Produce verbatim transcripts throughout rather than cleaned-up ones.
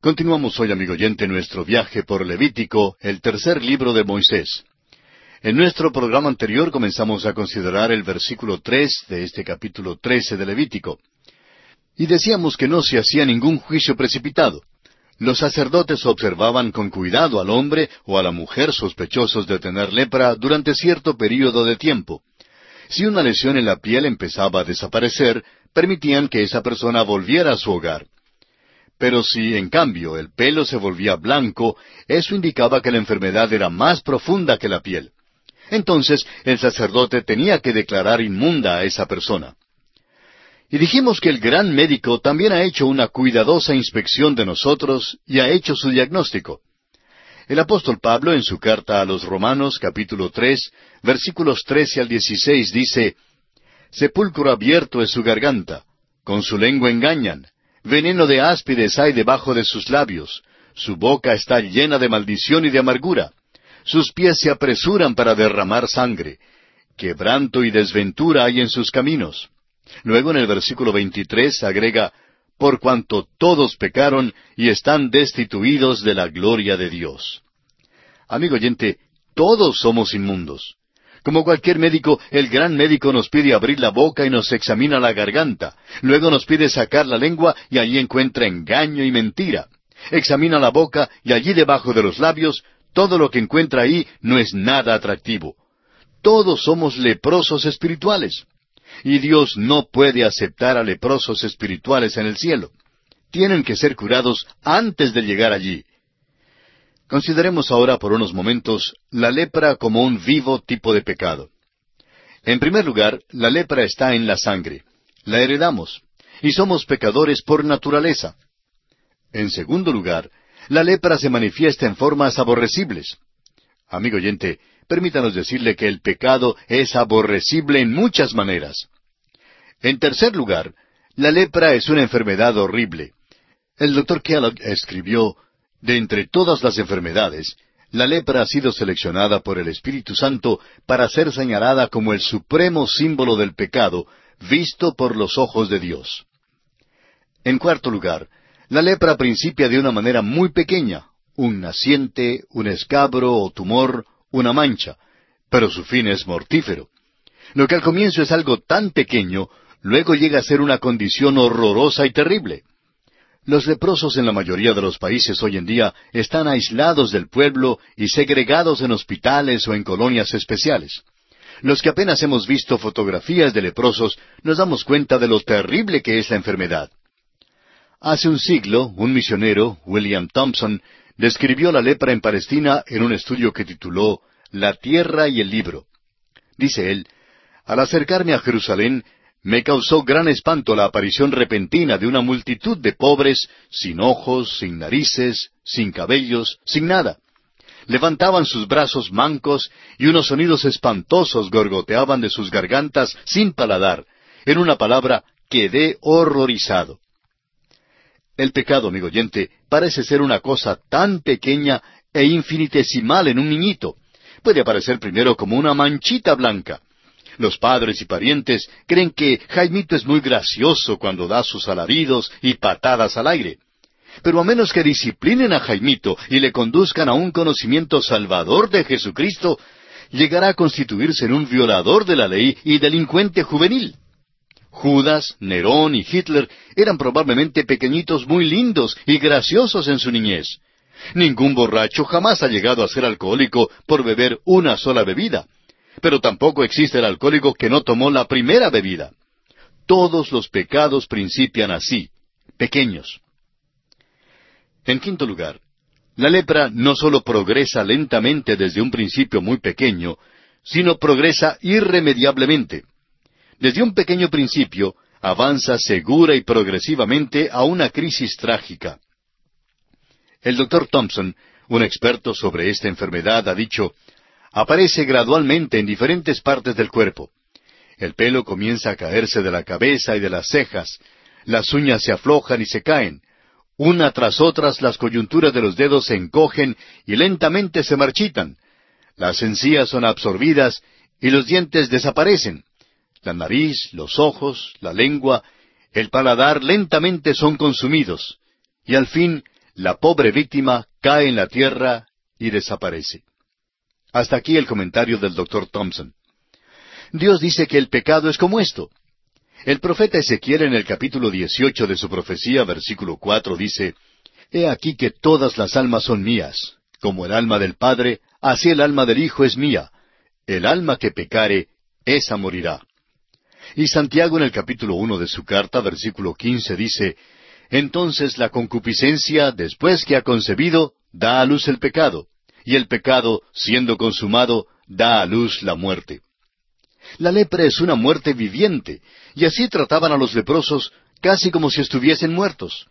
Continuamos hoy, amigo oyente, nuestro viaje por Levítico, el tercer libro de Moisés. En nuestro programa anterior comenzamos a considerar el versículo tres de este capítulo trece de Levítico. Y decíamos que no se hacía ningún juicio precipitado. Los sacerdotes observaban con cuidado al hombre o a la mujer sospechosos de tener lepra durante cierto período de tiempo. Si una lesión en la piel empezaba a desaparecer, permitían que esa persona volviera a su hogar. Pero si, en cambio, el pelo se volvía blanco, eso indicaba que la enfermedad era más profunda que la piel. Entonces, el sacerdote tenía que declarar inmunda a esa persona. Y dijimos que el gran médico también ha hecho una cuidadosa inspección de nosotros y ha hecho su diagnóstico. El apóstol Pablo, en su carta a los Romanos, capítulo tres, versículos trece al dieciséis, dice: «Sepulcro abierto es su garganta, con su lengua engañan, veneno de áspides hay debajo de sus labios, su boca está llena de maldición y de amargura, sus pies se apresuran para derramar sangre, quebranto y desventura hay en sus caminos». Luego en el versículo veintitrés agrega: «Por cuanto todos pecaron y están destituidos de la gloria de Dios». Amigo oyente, todos somos inmundos. Como cualquier médico, el gran médico nos pide abrir la boca y nos examina la garganta. Luego nos pide sacar la lengua y allí encuentra engaño y mentira. Examina la boca y allí debajo de los labios, todo lo que encuentra ahí no es nada atractivo. Todos somos leprosos espirituales. Y Dios no puede aceptar a leprosos espirituales en el cielo. Tienen que ser curados antes de llegar allí. Consideremos ahora por unos momentos la lepra como un vivo tipo de pecado. En primer lugar, la lepra está en la sangre. La heredamos. Y somos pecadores por naturaleza. En segundo lugar, la lepra se manifiesta en formas aborrecibles. Amigo oyente, permítanos decirle que el pecado es aborrecible en muchas maneras. En tercer lugar, la lepra es una enfermedad horrible. El doctor Kellogg escribió: «De entre todas las enfermedades, la lepra ha sido seleccionada por el Espíritu Santo para ser señalada como el supremo símbolo del pecado, visto por los ojos de Dios». En cuarto lugar, la lepra principia de una manera muy pequeña, un naciente, un escabro o tumor, una mancha, pero su fin es mortífero. Lo que al comienzo es algo tan pequeño, luego llega a ser una condición horrorosa y terrible. Los leprosos en la mayoría de los países hoy en día están aislados del pueblo y segregados en hospitales o en colonias especiales. Los que apenas hemos visto fotografías de leprosos nos damos cuenta de lo terrible que es la enfermedad. Hace un siglo, un misionero, William Thompson, describió la lepra en Palestina en un estudio que tituló «La tierra y el libro». Dice él: «Al acercarme a Jerusalén, me causó gran espanto la aparición repentina de una multitud de pobres, sin ojos, sin narices, sin cabellos, sin nada. Levantaban sus brazos mancos y unos sonidos espantosos gorgoteaban de sus gargantas sin paladar. En una palabra, quedé horrorizado». El pecado, amigo oyente, parece ser una cosa tan pequeña e infinitesimal en un niñito. Puede aparecer primero como una manchita blanca. Los padres y parientes creen que Jaimito es muy gracioso cuando da sus alaridos y patadas al aire. Pero a menos que disciplinen a Jaimito y le conduzcan a un conocimiento salvador de Jesucristo, llegará a constituirse en un violador de la ley y delincuente juvenil. Judas, Nerón y Hitler eran probablemente pequeñitos muy lindos y graciosos en su niñez. Ningún borracho jamás ha llegado a ser alcohólico por beber una sola bebida. Pero tampoco existe el alcohólico que no tomó la primera bebida. Todos los pecados principian así, pequeños. En quinto lugar, la lepra no sólo progresa lentamente desde un principio muy pequeño, sino progresa irremediablemente. Desde un pequeño principio, avanza segura y progresivamente a una crisis trágica. El doctor Thompson, un experto sobre esta enfermedad, ha dicho: «Aparece gradualmente en diferentes partes del cuerpo. El pelo comienza a caerse de la cabeza y de las cejas, las uñas se aflojan y se caen. Una tras otras las coyunturas de los dedos se encogen y lentamente se marchitan. Las encías son absorbidas y los dientes desaparecen. La nariz, los ojos, la lengua, el paladar lentamente son consumidos. Y al fin, la pobre víctima cae en la tierra y desaparece. Hasta aquí el comentario del doctor Thompson. Dios dice que el pecado es como esto. El profeta Ezequiel en el capítulo dieciocho de su profecía, versículo cuatro, dice, «He aquí que todas las almas son mías. Como el alma del Padre, así el alma del Hijo es mía. El alma que pecare, esa morirá». Y Santiago en el capítulo uno de su carta, versículo quince, dice, «Entonces la concupiscencia, después que ha concebido, da a luz el pecado, y el pecado, siendo consumado, da a luz la muerte». La lepra es una muerte viviente, y así trataban a los leprosos casi como si estuviesen muertos.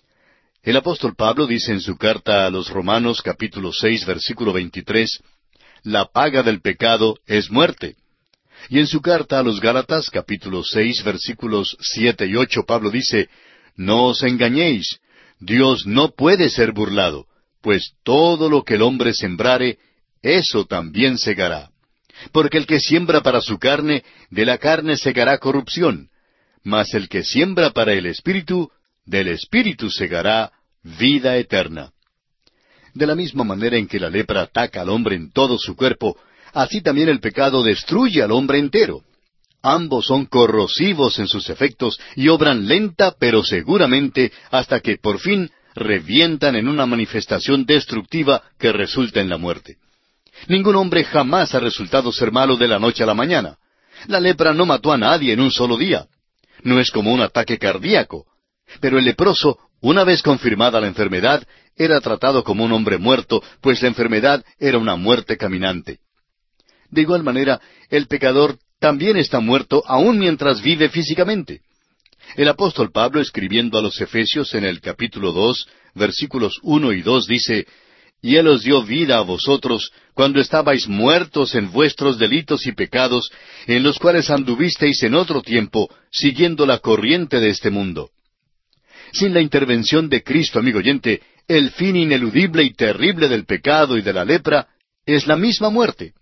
El apóstol Pablo dice en su carta a los Romanos capítulo seis versículo veintitrés, «La paga del pecado es muerte». Y en su carta a los Gálatas capítulo seis versículos siete y ocho Pablo dice, «No os engañéis, Dios no puede ser burlado, pues todo lo que el hombre sembrare, eso también segará. Porque el que siembra para su carne, de la carne segará corrupción, mas el que siembra para el Espíritu, del Espíritu segará vida eterna». De la misma manera en que la lepra ataca al hombre en todo su cuerpo, así también el pecado destruye al hombre entero. Ambos son corrosivos en sus efectos y obran lenta pero seguramente hasta que por fin revientan en una manifestación destructiva que resulta en la muerte. Ningún hombre jamás ha resultado ser malo de la noche a la mañana. La lepra no mató a nadie en un solo día. No es como un ataque cardíaco. Pero el leproso, una vez confirmada la enfermedad, era tratado como un hombre muerto, pues la enfermedad era una muerte caminante. De igual manera, el pecador también está muerto aún mientras vive físicamente. El apóstol Pablo, escribiendo a los Efesios en el capítulo dos, versículos uno y dos, dice, «Y Él os dio vida a vosotros, cuando estabais muertos en vuestros delitos y pecados, en los cuales anduvisteis en otro tiempo, siguiendo la corriente de este mundo». Sin la intervención de Cristo, amigo oyente, el fin ineludible y terrible del pecado y de la lepra es la misma muerte.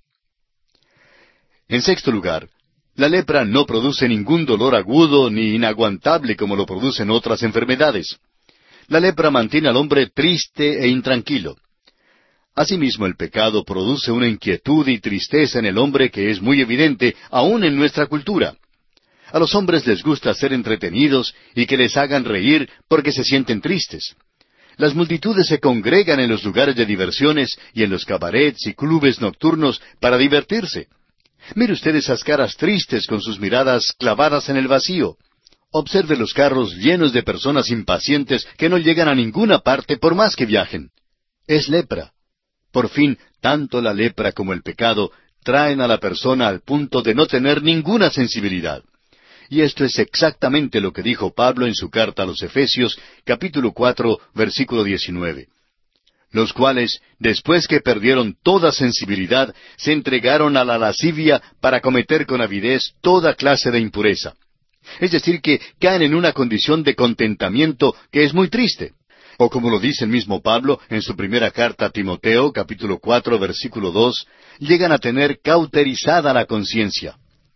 En sexto lugar, la lepra no produce ningún dolor agudo ni inaguantable como lo producen otras enfermedades. La lepra mantiene al hombre triste e intranquilo. Asimismo, el pecado produce una inquietud y tristeza en el hombre que es muy evidente aún en nuestra cultura. A los hombres les gusta ser entretenidos y que les hagan reír porque se sienten tristes. Las multitudes se congregan en los lugares de diversiones y en los cabarets y clubes nocturnos para divertirse. Mire usted esas caras tristes con sus miradas clavadas en el vacío. Observe los carros llenos de personas impacientes que no llegan a ninguna parte por más que viajen. Es lepra. Por fin, tanto la lepra como el pecado traen a la persona al punto de no tener ninguna sensibilidad. Y esto es exactamente lo que dijo Pablo en su carta a los Efesios, capítulo cuatro, versículo diecinueve. Los cuales, después que perdieron toda sensibilidad, se entregaron a la lascivia para cometer con avidez toda clase de impureza. Es decir, que caen en una condición de contentamiento que es muy triste. O como lo dice el mismo Pablo en su primera carta a Timoteo, capítulo cuatro, versículo dos, llegan a tener cauterizada la conciencia.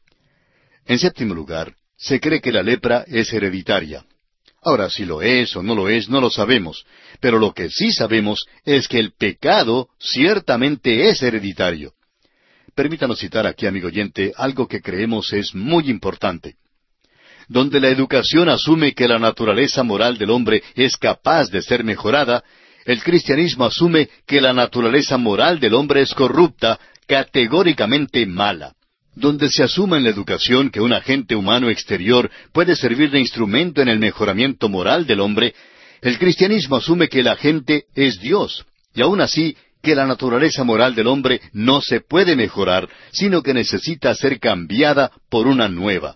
En séptimo lugar, se cree que la lepra es hereditaria. Ahora, si lo es o no lo es, no lo sabemos, pero lo que sí sabemos es que el pecado ciertamente es hereditario. Permítanos citar aquí, amigo oyente, algo que creemos es muy importante. Donde la educación asume que la naturaleza moral del hombre es capaz de ser mejorada, el cristianismo asume que la naturaleza moral del hombre es corrupta, categóricamente mala. Donde se asume en la educación que un agente humano exterior puede servir de instrumento en el mejoramiento moral del hombre, el cristianismo asume que el agente es Dios, y aun así que la naturaleza moral del hombre no se puede mejorar, sino que necesita ser cambiada por una nueva.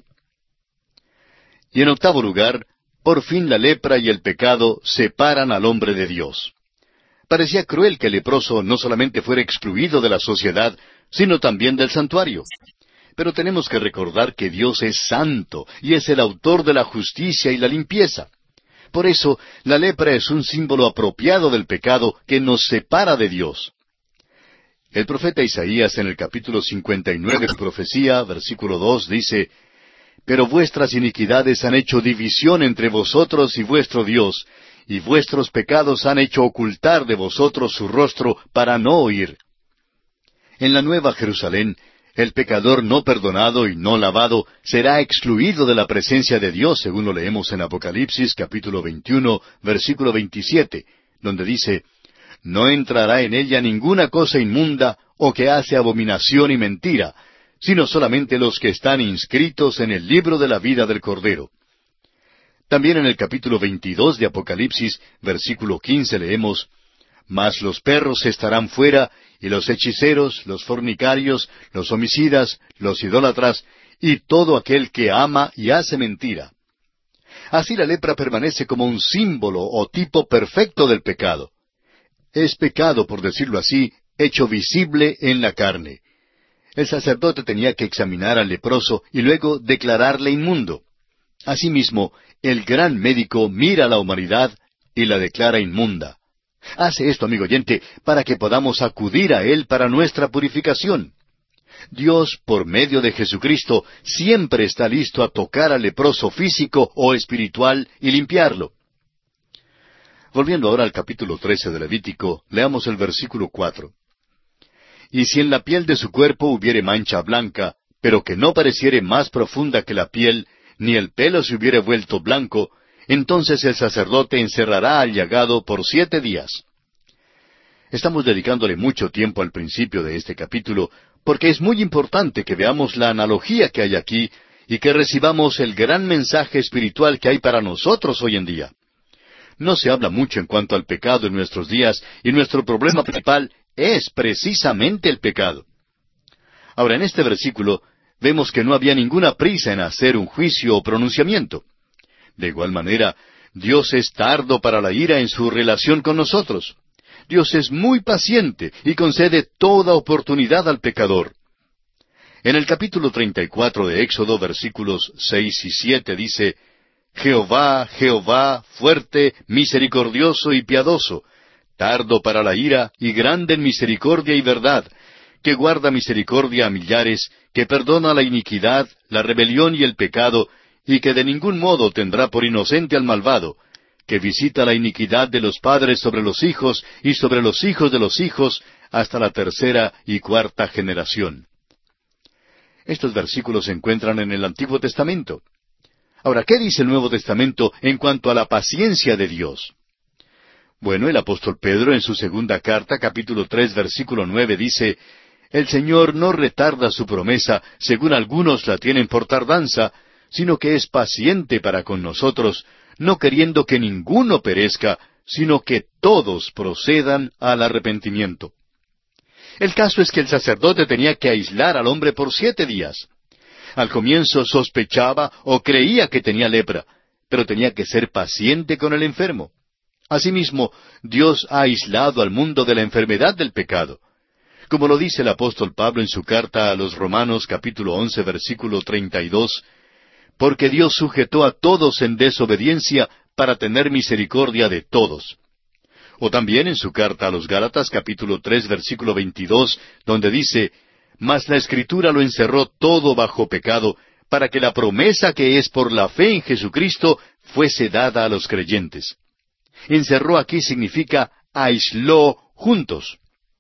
Y en octavo lugar, por fin la lepra y el pecado separan al hombre de Dios. Parecía cruel que el leproso no solamente fuera excluido de la sociedad, sino también del santuario. Pero tenemos que recordar que Dios es santo y es el autor de la justicia y la limpieza. Por eso, la lepra es un símbolo apropiado del pecado que nos separa de Dios. El profeta Isaías en el capítulo cincuenta y nueve de su profecía, versículo dos, dice, «Pero vuestras iniquidades han hecho división entre vosotros y vuestro Dios, y vuestros pecados han hecho ocultar de vosotros su rostro para no oír. En la Nueva Jerusalén, el pecador no perdonado y no lavado será excluido de la presencia de Dios, según lo leemos en Apocalipsis capítulo veintiuno, versículo veintisiete, donde dice, «No entrará en ella ninguna cosa inmunda o que hace abominación y mentira, sino solamente los que están inscritos en el libro de la vida del Cordero». También en el capítulo veintidós de Apocalipsis, versículo quince, leemos, «Mas los perros estarán fuera, y los hechiceros, los fornicarios, los homicidas, los idólatras, y todo aquel que ama y hace mentira». Así la lepra permanece como un símbolo o tipo perfecto del pecado. Es pecado, por decirlo así, hecho visible en la carne. El sacerdote tenía que examinar al leproso y luego declararle inmundo. Asimismo, el gran médico mira a la humanidad y la declara inmunda. Hace esto, amigo oyente, para que podamos acudir a Él para nuestra purificación. Dios, por medio de Jesucristo, siempre está listo a tocar al leproso físico o espiritual y limpiarlo. Volviendo ahora al capítulo trece de Levítico, leamos el versículo cuatro. «Y si en la piel de su cuerpo hubiere mancha blanca, pero que no pareciere más profunda que la piel, ni el pelo se hubiere vuelto blanco, entonces el sacerdote encerrará al llagado por siete días». Estamos dedicándole mucho tiempo al principio de este capítulo, porque es muy importante que veamos la analogía que hay aquí y que recibamos el gran mensaje espiritual que hay para nosotros hoy en día. No se habla mucho en cuanto al pecado en nuestros días, y nuestro problema principal es precisamente el pecado. Ahora, en este versículo, vemos que no había ninguna prisa en hacer un juicio o pronunciamiento. De igual manera, Dios es tardo para la ira en su relación con nosotros. Dios es muy paciente y concede toda oportunidad al pecador. En el capítulo treinta y cuatro de Éxodo, versículos seis y siete, dice, «Jehová, Jehová, fuerte, misericordioso y piadoso, tardo para la ira y grande en misericordia y verdad, que guarda misericordia a millares, que perdona la iniquidad, la rebelión y el pecado, y que de ningún modo tendrá por inocente al malvado, que visita la iniquidad de los padres sobre los hijos y sobre los hijos de los hijos hasta la tercera y cuarta generación». Estos versículos se encuentran en el Antiguo Testamento. Ahora, ¿qué dice el Nuevo Testamento en cuanto a la paciencia de Dios? Bueno, el apóstol Pedro en su segunda carta, capítulo tres, versículo nueve, dice, «El Señor no retarda su promesa, según algunos la tienen por tardanza, sino que es paciente para con nosotros, no queriendo que ninguno perezca, sino que todos procedan al arrepentimiento». El caso es que el sacerdote tenía que aislar al hombre por siete días. Al comienzo sospechaba o creía que tenía lepra, pero tenía que ser paciente con el enfermo. Asimismo, Dios ha aislado al mundo de la enfermedad del pecado. Como lo dice el apóstol Pablo en su carta a los Romanos capítulo once versículo treinta y dos, «Porque Dios sujetó a todos en desobediencia para tener misericordia de todos». O también en su carta a los Gálatas capítulo tres versículo veintidós, donde dice, «Mas la Escritura lo encerró todo bajo pecado, para que la promesa que es por la fe en Jesucristo fuese dada a los creyentes». Encerró aquí significa aisló juntos.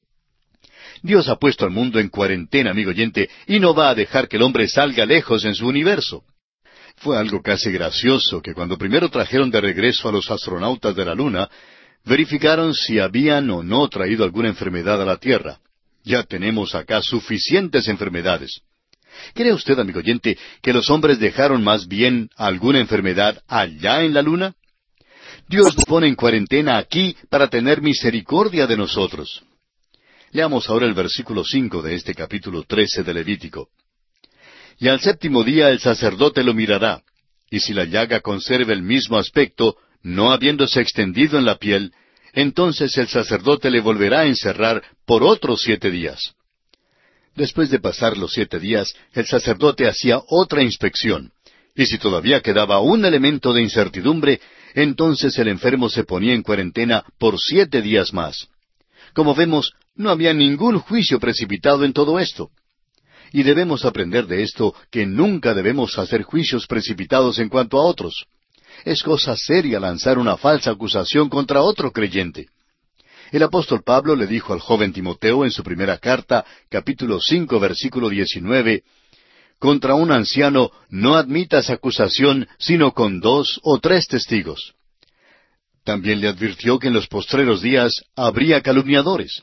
Dios ha puesto al mundo en cuarentena, amigo oyente, y no va a dejar que el hombre salga lejos en su universo. Fue algo casi gracioso que cuando primero trajeron de regreso a los astronautas de la Luna, verificaron si habían o no traído alguna enfermedad a la Tierra. Ya tenemos acá suficientes enfermedades. ¿Cree usted, amigo oyente, que los hombres dejaron más bien alguna enfermedad allá en la Luna? Dios nos pone en cuarentena aquí para tener misericordia de nosotros. Leamos ahora el versículo cinco de este capítulo trece de Levítico. «Y al séptimo día el sacerdote lo mirará, y si la llaga conserva el mismo aspecto, no habiéndose extendido en la piel, entonces el sacerdote le volverá a encerrar por otros siete días». Después de pasar los siete días, el sacerdote hacía otra inspección, y si todavía quedaba un elemento de incertidumbre, entonces el enfermo se ponía en cuarentena por siete días más. Como vemos, no había ningún juicio precipitado en todo esto. Y debemos aprender de esto que nunca debemos hacer juicios precipitados en cuanto a otros. Es cosa seria lanzar una falsa acusación contra otro creyente. El apóstol Pablo le dijo al joven Timoteo en su primera carta, capítulo cinco, versículo diecinueve, «Contra un anciano no admitas acusación sino con dos o tres testigos». También le advirtió que en los postreros días habría calumniadores.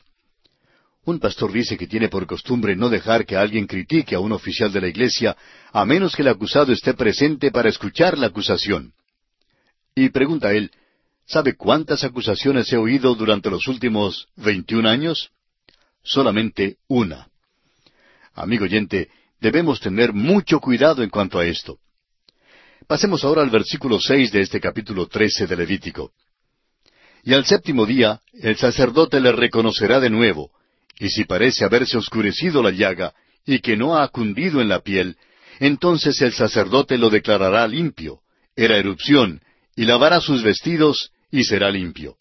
Un pastor dice que tiene por costumbre no dejar que alguien critique a un oficial de la iglesia, a menos que el acusado esté presente para escuchar la acusación. Y pregunta él, ¿sabe cuántas acusaciones he oído durante los últimos veintiún años? Solamente una. Amigo oyente, debemos tener mucho cuidado en cuanto a esto. Pasemos ahora al versículo seis de este capítulo trece de Levítico. «Y al séptimo día el sacerdote le reconocerá de nuevo, y si parece haberse oscurecido la llaga, y que no ha cundido en la piel, entonces el sacerdote lo declarará limpio, era erupción, y lavará sus vestidos, y será limpio».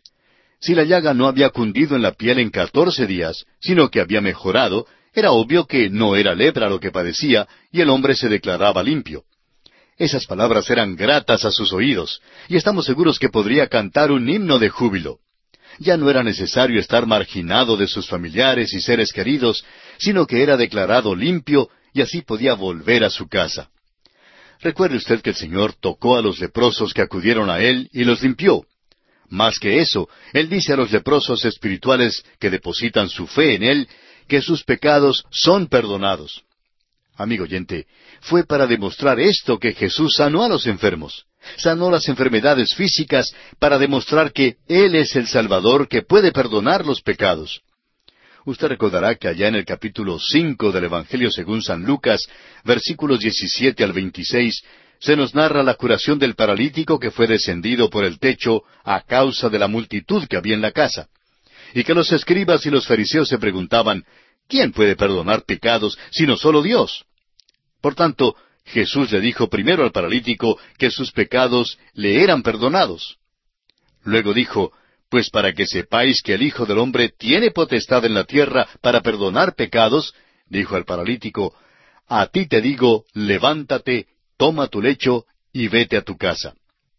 Si la llaga no había cundido en la piel en catorce días, sino que había mejorado, era obvio que no era lepra lo que padecía, y el hombre se declaraba limpio. Esas palabras eran gratas a sus oídos, y estamos seguros que podría cantar un himno de júbilo. Ya no era necesario estar marginado de sus familiares y seres queridos, sino que era declarado limpio, y así podía volver a su casa. Recuerde usted que el Señor tocó a los leprosos que acudieron a Él y los limpió. Más que eso, Él dice a los leprosos espirituales que depositan su fe en Él, que sus pecados son perdonados. Amigo oyente, fue para demostrar esto que Jesús sanó a los enfermos. Sanó las enfermedades físicas para demostrar que Él es el Salvador que puede perdonar los pecados. Usted recordará que allá en el capítulo cinco del Evangelio según San Lucas, versículos diecisiete al veintiséis, se nos narra la curación del paralítico que fue descendido por el techo a causa de la multitud que había en la casa. Y que los escribas y los fariseos se preguntaban, ¿quién puede perdonar pecados sino solo Dios? Por tanto, Jesús le dijo primero al paralítico que sus pecados le eran perdonados. Luego dijo, pues para que sepáis que el Hijo del Hombre tiene potestad en la tierra para perdonar pecados, dijo al paralítico, a ti te digo, levántate, toma tu lecho y vete a tu casa.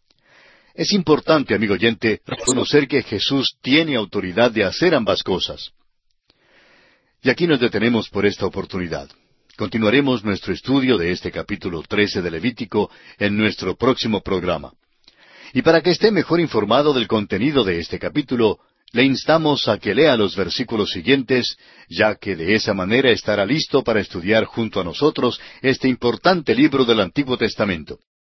Es importante, amigo oyente, reconocer que Jesús tiene autoridad de hacer ambas cosas. Y aquí nos detenemos por esta oportunidad. Continuaremos nuestro estudio de este capítulo trece de Levítico en nuestro próximo programa. Y para que esté mejor informado del contenido de este capítulo, le instamos a que lea los versículos siguientes, ya que de esa manera estará listo para estudiar junto a nosotros este importante libro del Antiguo Testamento.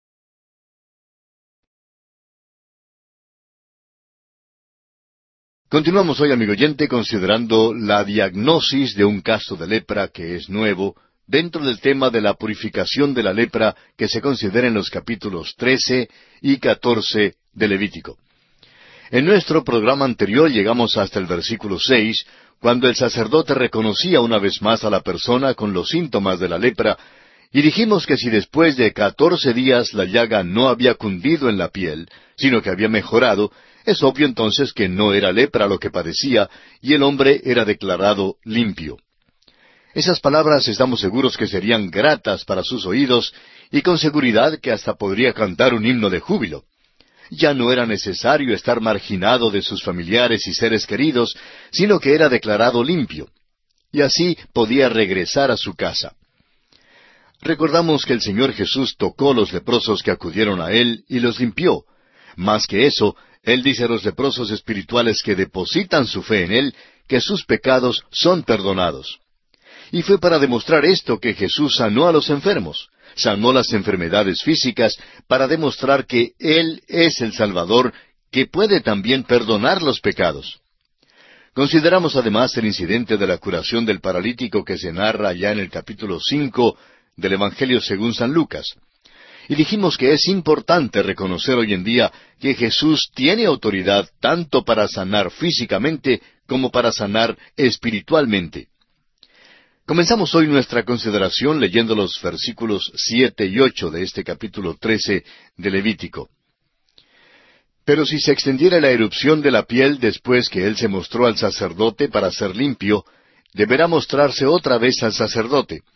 Continuamos hoy, amigo oyente, considerando la diagnosis de un caso de lepra que es nuevo, dentro del tema de la purificación de la lepra que se considera en los capítulos trece y catorce de Levítico. En nuestro programa anterior llegamos hasta el versículo seis, cuando el sacerdote reconocía una vez más a la persona con los síntomas de la lepra, y dijimos que si después de catorce días la llaga no había cundido en la piel, sino que había mejorado, es obvio entonces que no era lepra lo que padecía, y el hombre era declarado limpio. Esas palabras estamos seguros que serían gratas para sus oídos, y con seguridad que hasta podría cantar un himno de júbilo. Ya no era necesario estar marginado de sus familiares y seres queridos, sino que era declarado limpio. Y así podía regresar a su casa. Recordamos que el Señor Jesús tocó los leprosos que acudieron a Él y los limpió. Más que eso, Él dice a los leprosos espirituales que depositan su fe en Él, que sus pecados son perdonados. Y fue para demostrar esto que Jesús sanó a los enfermos, sanó las enfermedades físicas, para demostrar que Él es el Salvador, que puede también perdonar los pecados. Consideramos además el incidente de la curación del paralítico que se narra ya en el capítulo cinco del Evangelio según San Lucas. Y dijimos que es importante reconocer hoy en día que Jesús tiene autoridad tanto para sanar físicamente como para sanar espiritualmente. Comenzamos hoy nuestra consideración leyendo los versículos siete y ocho de este capítulo trece de Levítico. Pero si se extendiera la erupción de la piel después que él se mostró al sacerdote para ser limpio, deberá mostrarse otra vez al sacerdote.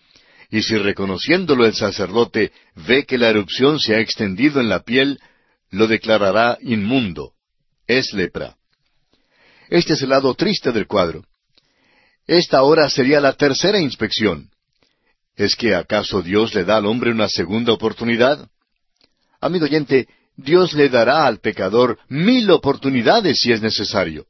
y si reconociéndolo el sacerdote ve que la erupción se ha extendido en la piel, lo declarará inmundo. Es lepra. Este es el lado triste del cuadro. Esta ahora sería la tercera inspección. ¿Es que acaso Dios le da al hombre una segunda oportunidad? Amigo oyente, Dios le dará al pecador mil oportunidades si es necesario.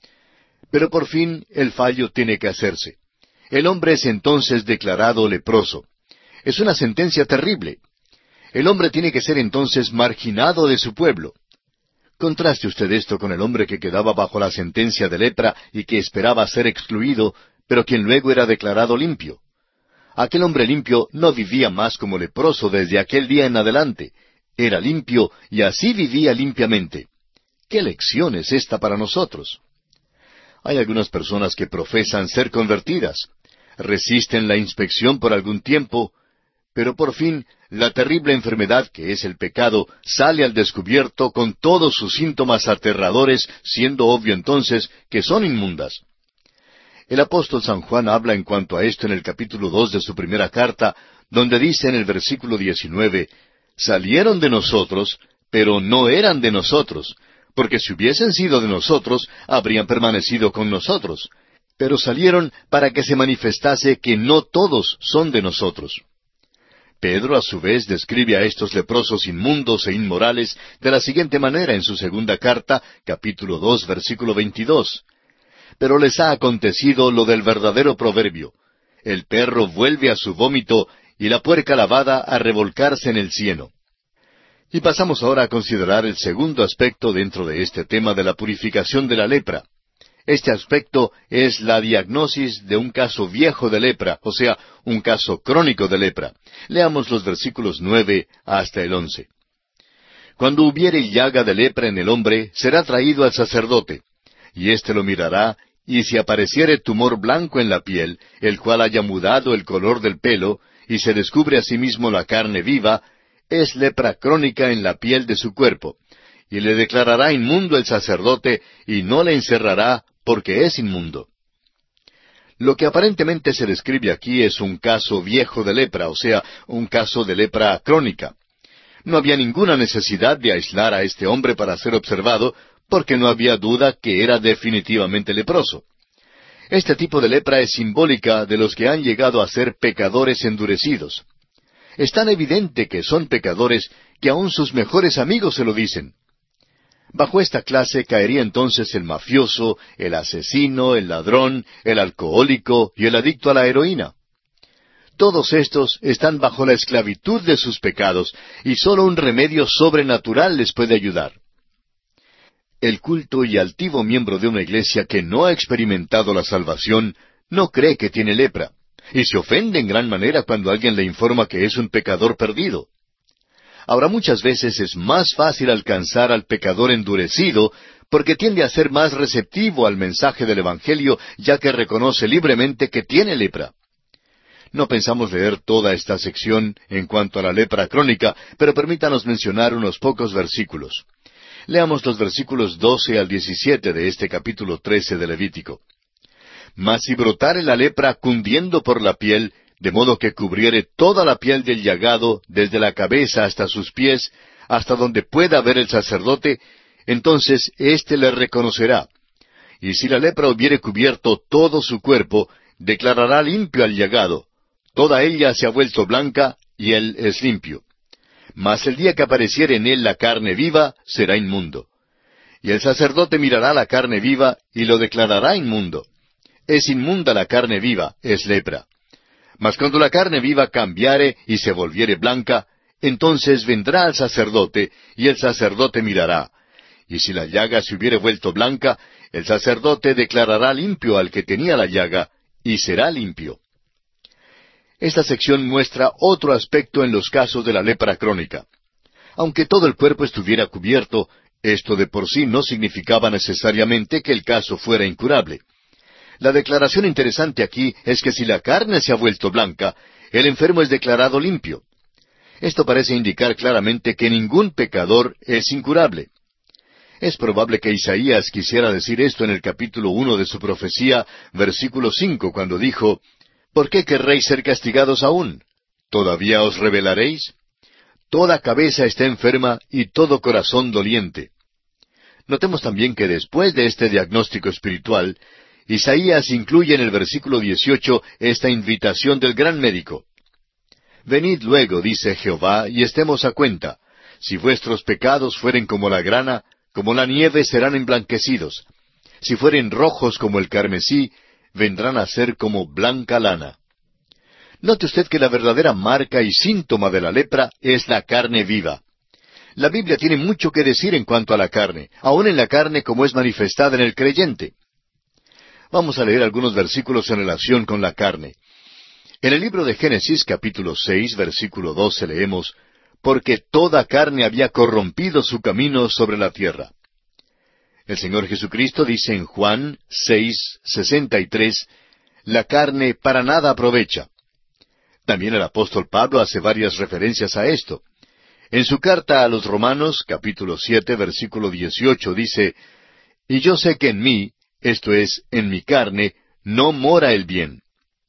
Pero por fin el fallo tiene que hacerse. El hombre es entonces declarado leproso. Es una sentencia terrible. El hombre tiene que ser entonces marginado de su pueblo. Contraste usted esto con el hombre que quedaba bajo la sentencia de lepra y que esperaba ser excluido, pero quien luego era declarado limpio. Aquel hombre limpio no vivía más como leproso desde aquel día en adelante. Era limpio y así vivía limpiamente. ¿Qué lección es esta para nosotros? Hay algunas personas que profesan ser convertidas. Resisten la inspección por algún tiempo, pero por fin la terrible enfermedad que es el pecado sale al descubierto con todos sus síntomas aterradores, siendo obvio entonces que son inmundas. El apóstol San Juan habla en cuanto a esto en el capítulo dos de su primera carta, donde dice en el versículo diecinueve, «Salieron de nosotros, pero no eran de nosotros, porque si hubiesen sido de nosotros, habrían permanecido con nosotros. Pero salieron para que se manifestase que no todos son de nosotros». Pedro, a su vez, describe a estos leprosos inmundos e inmorales de la siguiente manera en su segunda carta, capítulo dos, versículo veintidós. «Pero les ha acontecido lo del verdadero proverbio. El perro vuelve a su vómito y la puerca lavada a revolcarse en el cieno». Y pasamos ahora a considerar el segundo aspecto dentro de este tema de la purificación de la lepra. Este aspecto es la diagnosis de un caso viejo de lepra, o sea, un caso crónico de lepra. Leamos los versículos nueve hasta el once. «Cuando hubiere llaga de lepra en el hombre, será traído al sacerdote, y éste lo mirará, y si apareciere tumor blanco en la piel, el cual haya mudado el color del pelo, y se descubre asimismo la carne viva, es lepra crónica en la piel de su cuerpo, y le declarará inmundo el sacerdote, y no le encerrará, porque es inmundo». Lo que aparentemente se describe aquí es un caso viejo de lepra, o sea, un caso de lepra crónica. No había ninguna necesidad de aislar a este hombre para ser observado, porque no había duda que era definitivamente leproso. Este tipo de lepra es simbólica de los que han llegado a ser pecadores endurecidos. Es tan evidente que son pecadores que aun sus mejores amigos se lo dicen. Bajo esta clase caería entonces el mafioso, el asesino, el ladrón, el alcohólico y el adicto a la heroína. Todos estos están bajo la esclavitud de sus pecados, y sólo un remedio sobrenatural les puede ayudar. El culto y altivo miembro de una iglesia que no ha experimentado la salvación no cree que tiene lepra, y se ofende en gran manera cuando alguien le informa que es un pecador perdido. Ahora, muchas veces es más fácil alcanzar al pecador endurecido porque tiende a ser más receptivo al mensaje del Evangelio, ya que reconoce libremente que tiene lepra. No pensamos leer toda esta sección en cuanto a la lepra crónica, pero permítanos mencionar unos pocos versículos. Leamos los versículos doce al diecisiete de este capítulo trece de Levítico. «Mas si brotare la lepra cundiendo por la piel, de modo que cubriere toda la piel del llagado, desde la cabeza hasta sus pies, hasta donde pueda ver el sacerdote, entonces éste le reconocerá. Y si la lepra hubiere cubierto todo su cuerpo, declarará limpio al llagado. Toda ella se ha vuelto blanca, y él es limpio. Mas el día que apareciere en él la carne viva, será inmundo. Y el sacerdote mirará la carne viva, y lo declarará inmundo. Es inmunda la carne viva, es lepra. Mas cuando la carne viva cambiare y se volviere blanca, entonces vendrá al sacerdote, y el sacerdote mirará. Y si la llaga se hubiere vuelto blanca, el sacerdote declarará limpio al que tenía la llaga, y será limpio». Esta sección muestra otro aspecto en los casos de la lepra crónica. Aunque todo el cuerpo estuviera cubierto, esto de por sí no significaba necesariamente que el caso fuera incurable. La declaración interesante aquí es que si la carne se ha vuelto blanca, el enfermo es declarado limpio. Esto parece indicar claramente que ningún pecador es incurable. Es probable que Isaías quisiera decir esto en el capítulo uno de su profecía, versículo cinco, cuando dijo, ¿Por qué querréis ser castigados aún? ¿Todavía os rebelaréis? Toda cabeza está enferma y todo corazón doliente. Notemos también que después de este diagnóstico espiritual, Isaías incluye en el versículo dieciocho esta invitación del gran médico. Venid luego, dice Jehová, y estemos a cuenta. Si vuestros pecados fueren como la grana, como la nieve serán emblanquecidos. Si fueren rojos como el carmesí, vendrán a ser como blanca lana. Note usted que la verdadera marca y síntoma de la lepra es la carne viva. La Biblia tiene mucho que decir en cuanto a la carne, aun en la carne como es manifestada en el creyente. Vamos a leer algunos versículos en relación con la carne. En el libro de Génesis, capítulo seis, versículo doce, leemos, «Porque toda carne había corrompido su camino sobre la tierra». El Señor Jesucristo dice en Juan seis, sesenta y tres, «La carne para nada aprovecha». También el apóstol Pablo hace varias referencias a esto. En su carta a los Romanos, capítulo siete, versículo dieciocho, dice, «Y yo sé que en mí, esto es, en mi carne, no mora el bien».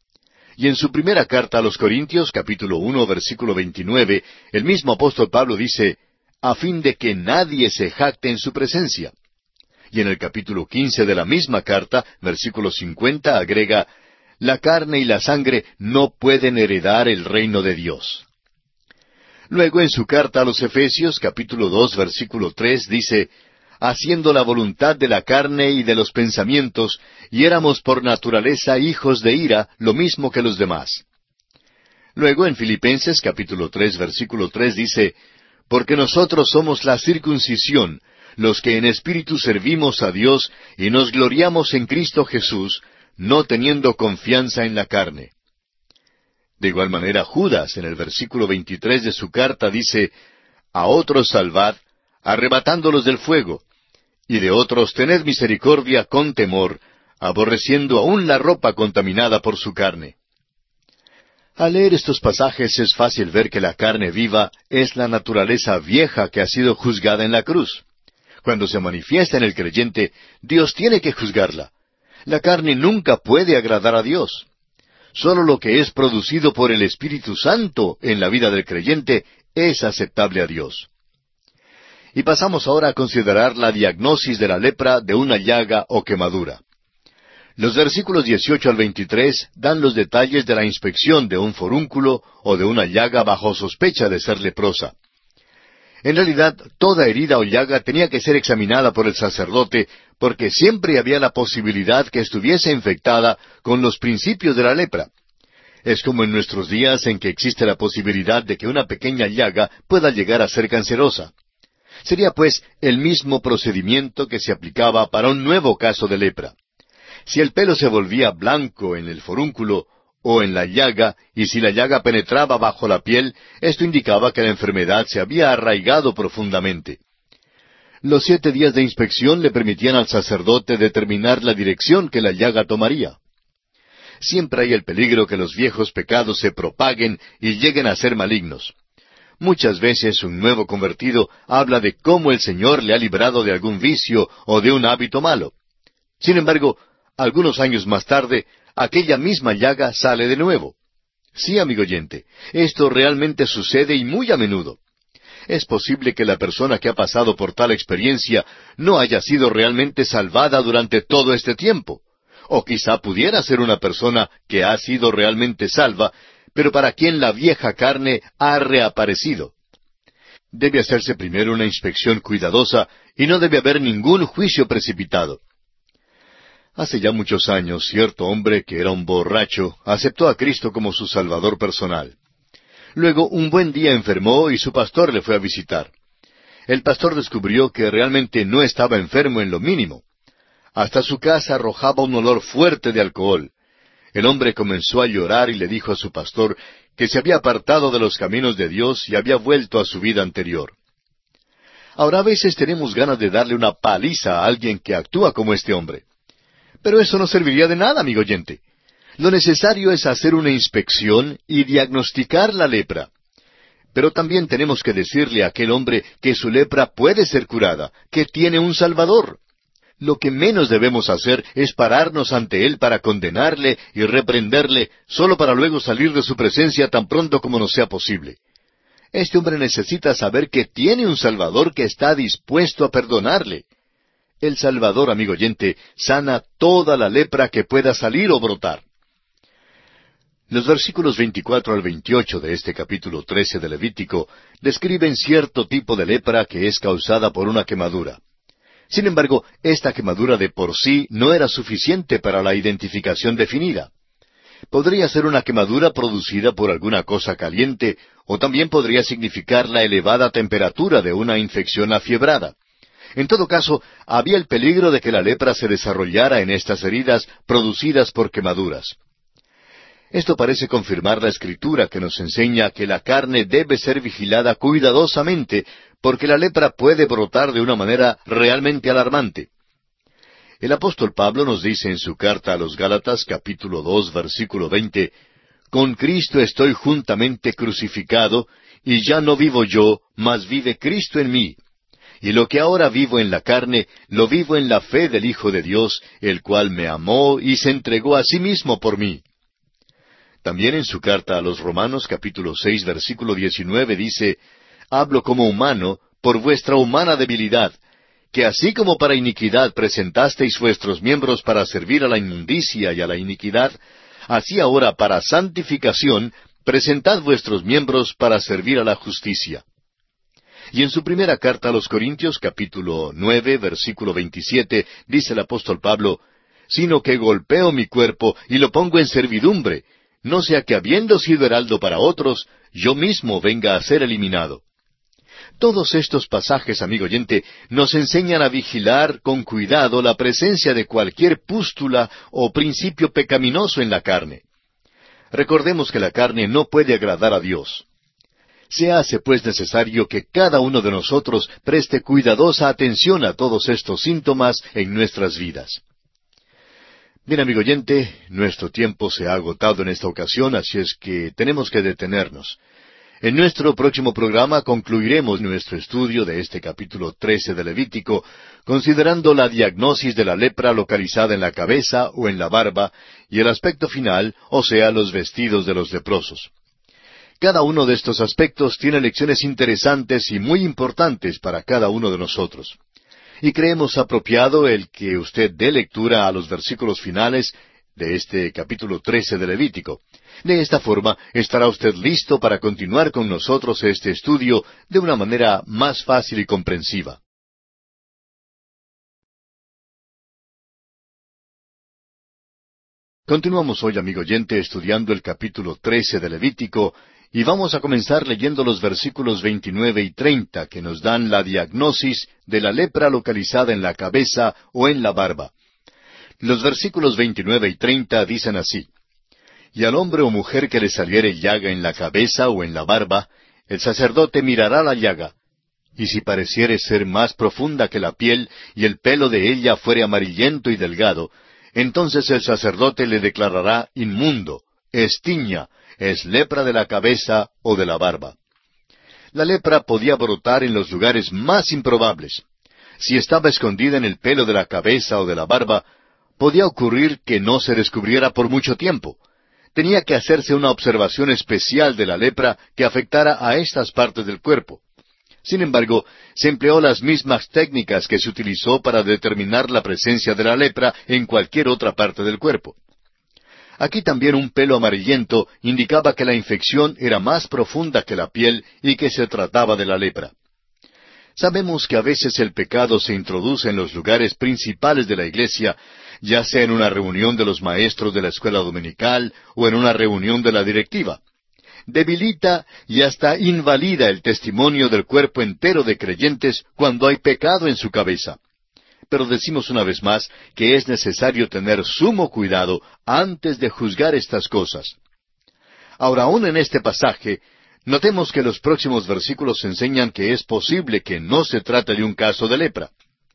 Y en su primera carta a los Corintios, capítulo uno, versículo veintinueve, el mismo apóstol Pablo dice, «A fin de que nadie se jacte en su presencia». Y en el capítulo quince de la misma carta, versículo cincuenta, agrega, «La carne y la sangre no pueden heredar el reino de Dios». Luego en su carta a los Efesios, capítulo dos, versículo tres, dice, «Haciendo la voluntad de la carne y de los pensamientos, y éramos por naturaleza hijos de ira, lo mismo que los demás». Luego en Filipenses, capítulo tres, versículo tres, dice, «Porque nosotros somos la circuncisión, los que en espíritu servimos a Dios y nos gloriamos en Cristo Jesús, no teniendo confianza en la carne». De igual manera, Judas, en el versículo veintitrés de su carta, dice, «A otros salvad, arrebatándolos del fuego, y de otros tened misericordia con temor, aborreciendo aún la ropa contaminada por su carne». Al leer estos pasajes es fácil ver que la carne viva es la naturaleza vieja que ha sido juzgada en la cruz. Cuando se manifiesta en el creyente, Dios tiene que juzgarla. La carne nunca puede agradar a Dios. Solo lo que es producido por el Espíritu Santo en la vida del creyente es aceptable a Dios. Y pasamos ahora a considerar la diagnosis de la lepra de una llaga o quemadura. Los versículos dieciocho al veintitrés dan los detalles de la inspección de un forúnculo o de una llaga bajo sospecha de ser leprosa. En realidad, toda herida o llaga tenía que ser examinada por el sacerdote, porque siempre había la posibilidad que estuviese infectada con los principios de la lepra. Es como en nuestros días en que existe la posibilidad de que una pequeña llaga pueda llegar a ser cancerosa. Sería pues el mismo procedimiento que se aplicaba para un nuevo caso de lepra. Si el pelo se volvía blanco en el forúnculo o en la llaga, y si la llaga penetraba bajo la piel, esto indicaba que la enfermedad se había arraigado profundamente. Los siete días de inspección le permitían al sacerdote determinar la dirección que la llaga tomaría. Siempre hay el peligro que los viejos pecados se propaguen y lleguen a ser malignos. Muchas veces un nuevo convertido habla de cómo el Señor le ha librado de algún vicio o de un hábito malo. Sin embargo, algunos años más tarde, aquella misma llaga sale de nuevo. Sí, amigo oyente, esto realmente sucede y muy a menudo. Es posible que la persona que ha pasado por tal experiencia no haya sido realmente salvada durante todo este tiempo. O quizá pudiera ser una persona que ha sido realmente salva, pero para quien la vieja carne ha reaparecido. Debe hacerse primero una inspección cuidadosa y no debe haber ningún juicio precipitado. Hace ya muchos años, cierto hombre que era un borracho aceptó a Cristo como su Salvador personal. Luego, un buen día enfermó y su pastor le fue a visitar. El pastor descubrió que realmente no estaba enfermo en lo mínimo. Hasta su casa arrojaba un olor fuerte de alcohol. El hombre comenzó a llorar y le dijo a su pastor que se había apartado de los caminos de Dios y había vuelto a su vida anterior. Ahora a veces tenemos ganas de darle una paliza a alguien que actúa como este hombre. Pero eso no serviría de nada, amigo oyente. Lo necesario es hacer una inspección y diagnosticar la lepra. Pero también tenemos que decirle a aquel hombre que su lepra puede ser curada, que tiene un Salvador. Lo que menos debemos hacer es pararnos ante Él para condenarle y reprenderle, solo para luego salir de su presencia tan pronto como nos sea posible. Este hombre necesita saber que tiene un Salvador que está dispuesto a perdonarle. El Salvador, amigo oyente, sana toda la lepra que pueda salir o brotar. Los versículos veinticuatro al veintiocho de este capítulo trece de Levítico describen cierto tipo de lepra que es causada por una quemadura. Sin embargo, esta quemadura de por sí no era suficiente para la identificación definida. Podría ser una quemadura producida por alguna cosa caliente, o también podría significar la elevada temperatura de una infección afiebrada. En todo caso, había el peligro de que la lepra se desarrollara en estas heridas producidas por quemaduras. Esto parece confirmar la Escritura que nos enseña que la carne debe ser vigilada cuidadosamente, porque la lepra puede brotar de una manera realmente alarmante. El apóstol Pablo nos dice en su carta a los Gálatas, capítulo dos, versículo veinte, «Con Cristo estoy juntamente crucificado, y ya no vivo yo, mas vive Cristo en mí. Y lo que ahora vivo en la carne, lo vivo en la fe del Hijo de Dios, el cual me amó y se entregó a sí mismo por mí». También en su carta a los Romanos, capítulo seis, versículo diecinueve, dice, «Hablo como humano, por vuestra humana debilidad, que así como para iniquidad presentasteis vuestros miembros para servir a la inmundicia y a la iniquidad, así ahora para santificación presentad vuestros miembros para servir a la justicia». Y en su primera carta a los Corintios, capítulo nueve, versículo veintisiete, dice el apóstol Pablo, «Sino que golpeo mi cuerpo y lo pongo en servidumbre, no sea que habiendo sido heraldo para otros, yo mismo venga a ser eliminado». Todos estos pasajes, amigo oyente, nos enseñan a vigilar con cuidado la presencia de cualquier pústula o principio pecaminoso en la carne. Recordemos que la carne no puede agradar a Dios. Se hace pues necesario que cada uno de nosotros preste cuidadosa atención a todos estos síntomas en nuestras vidas. Bien, amigo oyente, nuestro tiempo se ha agotado en esta ocasión, así es que tenemos que detenernos. En nuestro próximo programa concluiremos nuestro estudio de este capítulo trece de Levítico, considerando la diagnosis de la lepra localizada en la cabeza o en la barba, y el aspecto final, o sea, los vestidos de los leprosos. Cada uno de estos aspectos tiene lecciones interesantes y muy importantes para cada uno de nosotros. Y creemos apropiado el que usted dé lectura a los versículos finales de este capítulo trece de Levítico. De esta forma estará usted listo para continuar con nosotros este estudio de una manera más fácil y comprensiva. Continuamos hoy, amigo oyente, estudiando el capítulo trece de Levítico, y vamos a comenzar leyendo los versículos veintinueve y treinta, que nos dan la diagnosis de la lepra localizada en la cabeza o en la barba. Los versículos veintinueve y treinta dicen así, «Y al hombre o mujer que le saliere llaga en la cabeza o en la barba, el sacerdote mirará la llaga, y si pareciere ser más profunda que la piel, y el pelo de ella fuere amarillento y delgado, entonces el sacerdote le declarará inmundo, es tiña, es lepra de la cabeza o de la barba». La lepra podía brotar en los lugares más improbables. Si estaba escondida en el pelo de la cabeza o de la barba, podía ocurrir que no se descubriera por mucho tiempo. Tenía que hacerse una observación especial de la lepra que afectara a estas partes del cuerpo. Sin embargo, se empleó las mismas técnicas que se utilizó para determinar la presencia de la lepra en cualquier otra parte del cuerpo. Aquí también un pelo amarillento indicaba que la infección era más profunda que la piel y que se trataba de la lepra. Sabemos que a veces el pecado se introduce en los lugares principales de la iglesia, ya sea en una reunión de los maestros de la escuela dominical o en una reunión de la directiva. Debilita y hasta invalida el testimonio del cuerpo entero de creyentes cuando hay pecado en su cabeza. Pero decimos una vez más que es necesario tener sumo cuidado antes de juzgar estas cosas. Ahora, aún en este pasaje, notemos que los próximos versículos enseñan que es posible que no se trate de un caso de lepra.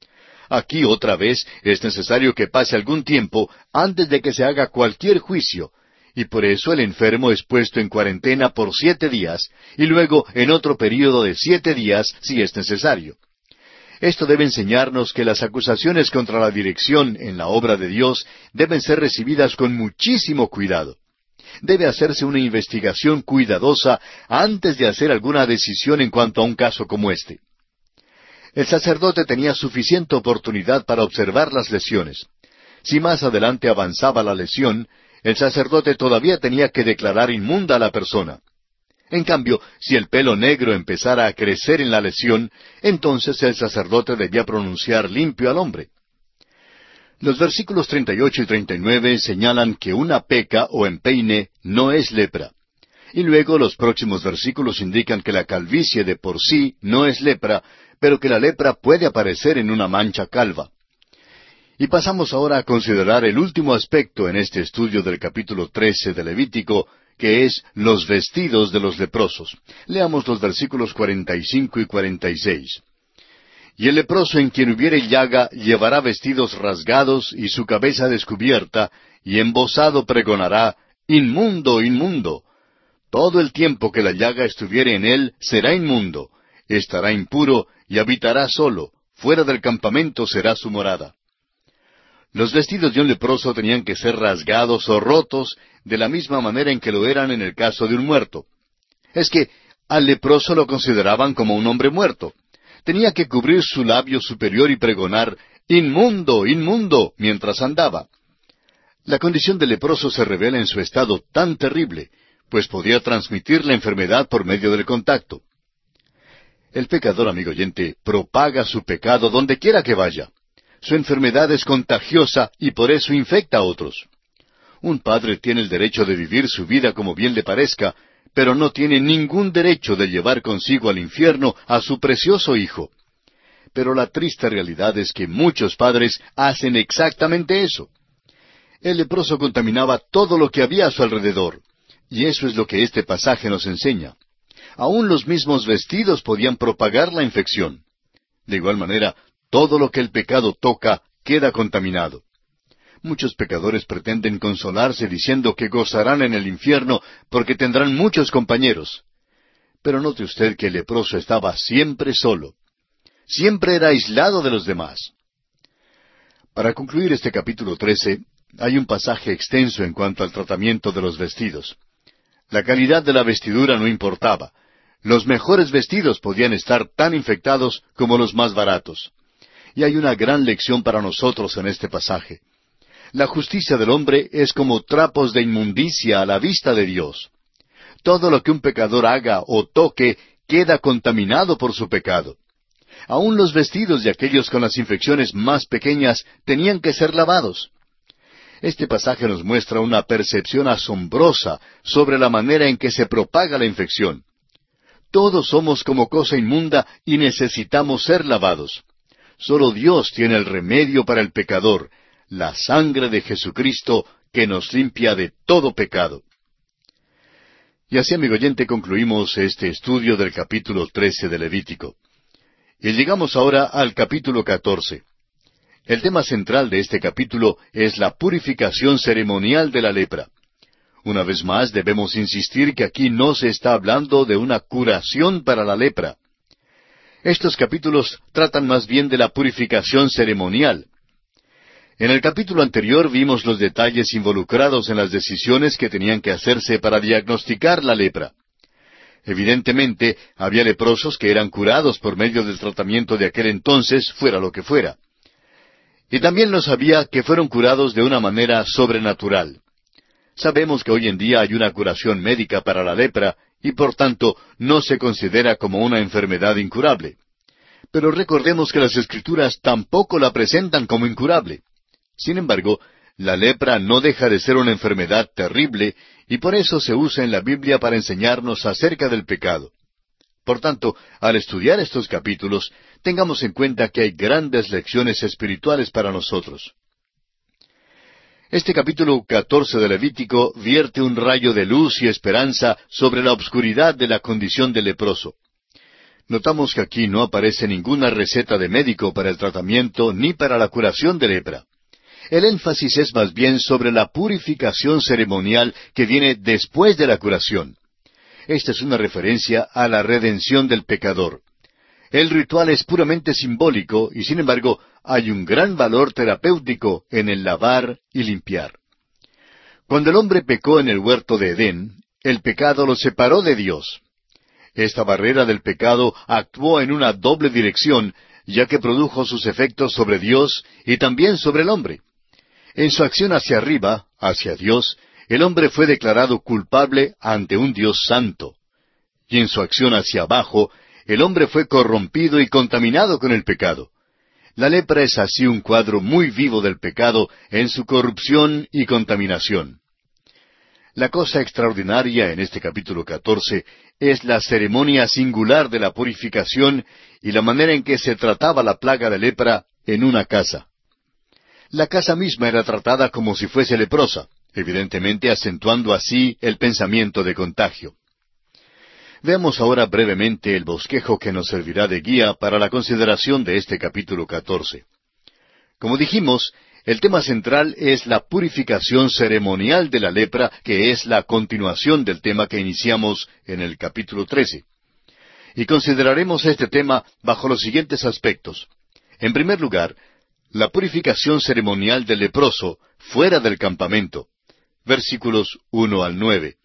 Aquí otra vez es necesario que pase algún tiempo antes de que se haga cualquier juicio, y por eso el enfermo es puesto en cuarentena por siete días, y luego en otro período de siete días si es necesario. Esto debe enseñarnos que las acusaciones contra la dirección en la obra de Dios deben ser recibidas con muchísimo cuidado. Debe hacerse una investigación cuidadosa antes de hacer alguna decisión en cuanto a un caso como este. El sacerdote tenía suficiente oportunidad para observar las lesiones. Si más adelante avanzaba la lesión, el sacerdote todavía tenía que declarar inmunda a la persona. En cambio, si el pelo negro empezara a crecer en la lesión, entonces el sacerdote debía pronunciar limpio al hombre. Los versículos treinta y ocho y treinta y nueve señalan que una peca o empeine no es lepra. Y luego los próximos versículos indican que la calvicie de por sí no es lepra, pero que la lepra puede aparecer en una mancha calva. Y pasamos ahora a considerar el último aspecto en este estudio del capítulo trece de Levítico, que es los vestidos de los leprosos. Leamos los versículos cuarenta y cinco y cuarenta y seis. Y el leproso en quien hubiere llaga llevará vestidos rasgados y su cabeza descubierta, y embozado pregonará, inmundo, inmundo. Todo el tiempo que la llaga estuviere en él será inmundo, estará impuro y habitará solo, fuera del campamento será su morada. Los vestidos de un leproso tenían que ser rasgados o rotos de la misma manera en que lo eran en el caso de un muerto. Es que al leproso lo consideraban como un hombre muerto. Tenía que cubrir su labio superior y pregonar, inmundo, inmundo, mientras andaba. La condición del leproso se revela en su estado tan terrible, pues podía transmitir la enfermedad por medio del contacto. El pecador, amigo oyente, propaga su pecado donde quiera que vaya. Su enfermedad es contagiosa y por eso infecta a otros. Un padre tiene el derecho de vivir su vida como bien le parezca, pero no tiene ningún derecho de llevar consigo al infierno a su precioso hijo. Pero la triste realidad es que muchos padres hacen exactamente eso. El leproso contaminaba todo lo que había a su alrededor, y eso es lo que este pasaje nos enseña. Aún los mismos vestidos podían propagar la infección. De igual manera, todo lo que el pecado toca queda contaminado. Muchos pecadores pretenden consolarse diciendo que gozarán en el infierno porque tendrán muchos compañeros. Pero note usted que el leproso estaba siempre solo. Siempre era aislado de los demás. Para concluir este capítulo trece, hay un pasaje extenso en cuanto al tratamiento de los vestidos. La calidad de la vestidura no importaba. Los mejores vestidos podían estar tan infectados como los más baratos. Y hay una gran lección para nosotros en este pasaje. La justicia del hombre es como trapos de inmundicia a la vista de Dios. Todo lo que un pecador haga o toque queda contaminado por su pecado. Aún los vestidos de aquellos con las infecciones más pequeñas tenían que ser lavados. Este pasaje nos muestra una percepción asombrosa sobre la manera en que se propaga la infección. Todos somos como cosa inmunda y necesitamos ser lavados. Solo Dios tiene el remedio para el pecador, la sangre de Jesucristo que nos limpia de todo pecado. Y así, amigo oyente, concluimos este estudio del capítulo trece de Levítico. Y llegamos ahora al capítulo catorce. El tema central de este capítulo es la purificación ceremonial de la lepra. Una vez más debemos insistir que aquí no se está hablando de una curación para la lepra. Estos capítulos tratan más bien de la purificación ceremonial. En el capítulo anterior vimos los detalles involucrados en las decisiones que tenían que hacerse para diagnosticar la lepra. Evidentemente, había leprosos que eran curados por medio del tratamiento de aquel entonces, fuera lo que fuera. Y también los había que fueron curados de una manera sobrenatural. Sabemos que hoy en día hay una curación médica para la lepra, y por tanto no se considera como una enfermedad incurable. Pero recordemos que las Escrituras tampoco la presentan como incurable. Sin embargo, la lepra no deja de ser una enfermedad terrible, y por eso se usa en la Biblia para enseñarnos acerca del pecado. Por tanto, al estudiar estos capítulos, tengamos en cuenta que hay grandes lecciones espirituales para nosotros. Este capítulo catorce de Levítico vierte un rayo de luz y esperanza sobre la obscuridad de la condición del leproso. Notamos que aquí no aparece ninguna receta de médico para el tratamiento ni para la curación de lepra. El énfasis es más bien sobre la purificación ceremonial que viene después de la curación. Esta es una referencia a la redención del pecador. El ritual es puramente simbólico y, sin embargo, hay un gran valor terapéutico en el lavar y limpiar. Cuando el hombre pecó en el huerto de Edén, el pecado lo separó de Dios. Esta barrera del pecado actuó en una doble dirección, ya que produjo sus efectos sobre Dios y también sobre el hombre. En su acción hacia arriba, hacia Dios, el hombre fue declarado culpable ante un Dios santo. Y en su acción hacia abajo, el hombre fue corrompido y contaminado con el pecado. La lepra es así un cuadro muy vivo del pecado en su corrupción y contaminación. La cosa extraordinaria en este capítulo catorce es la ceremonia singular de la purificación y la manera en que se trataba la plaga de lepra en una casa. La casa misma era tratada como si fuese leprosa, evidentemente acentuando así el pensamiento de contagio. Veamos ahora brevemente el bosquejo que nos servirá de guía para la consideración de este capítulo catorce. Como dijimos, el tema central es la purificación ceremonial de la lepra, que es la continuación del tema que iniciamos en el capítulo trece. Y consideraremos este tema bajo los siguientes aspectos. En primer lugar, la purificación ceremonial del leproso fuera del campamento, versículos uno al nueve.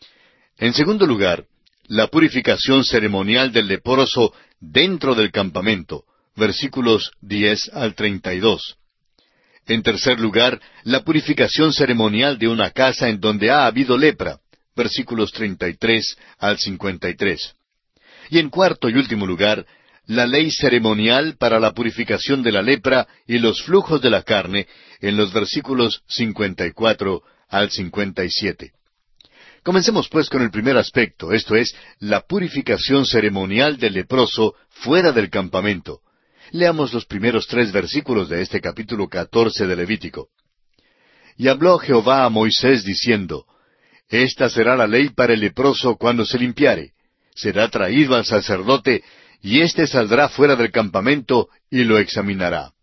En segundo lugar, la purificación ceremonial del leproso dentro del campamento, versículos diez al treinta y dos. En tercer lugar, la purificación ceremonial de una casa en donde ha habido lepra, versículos treinta y tres al cincuenta y tres. Y en cuarto y último lugar, la ley ceremonial para la purificación de la lepra y los flujos de la carne, en los versículos cincuenta y cuatro al cincuenta y siete. Comencemos pues con el primer aspecto, esto es, la purificación ceremonial del leproso fuera del campamento. Leamos los primeros tres versículos de este capítulo catorce de Levítico. Y habló Jehová a Moisés diciendo, Esta será la ley para el leproso cuando se limpiare. Será traído al sacerdote, y éste saldrá fuera del campamento y lo examinará.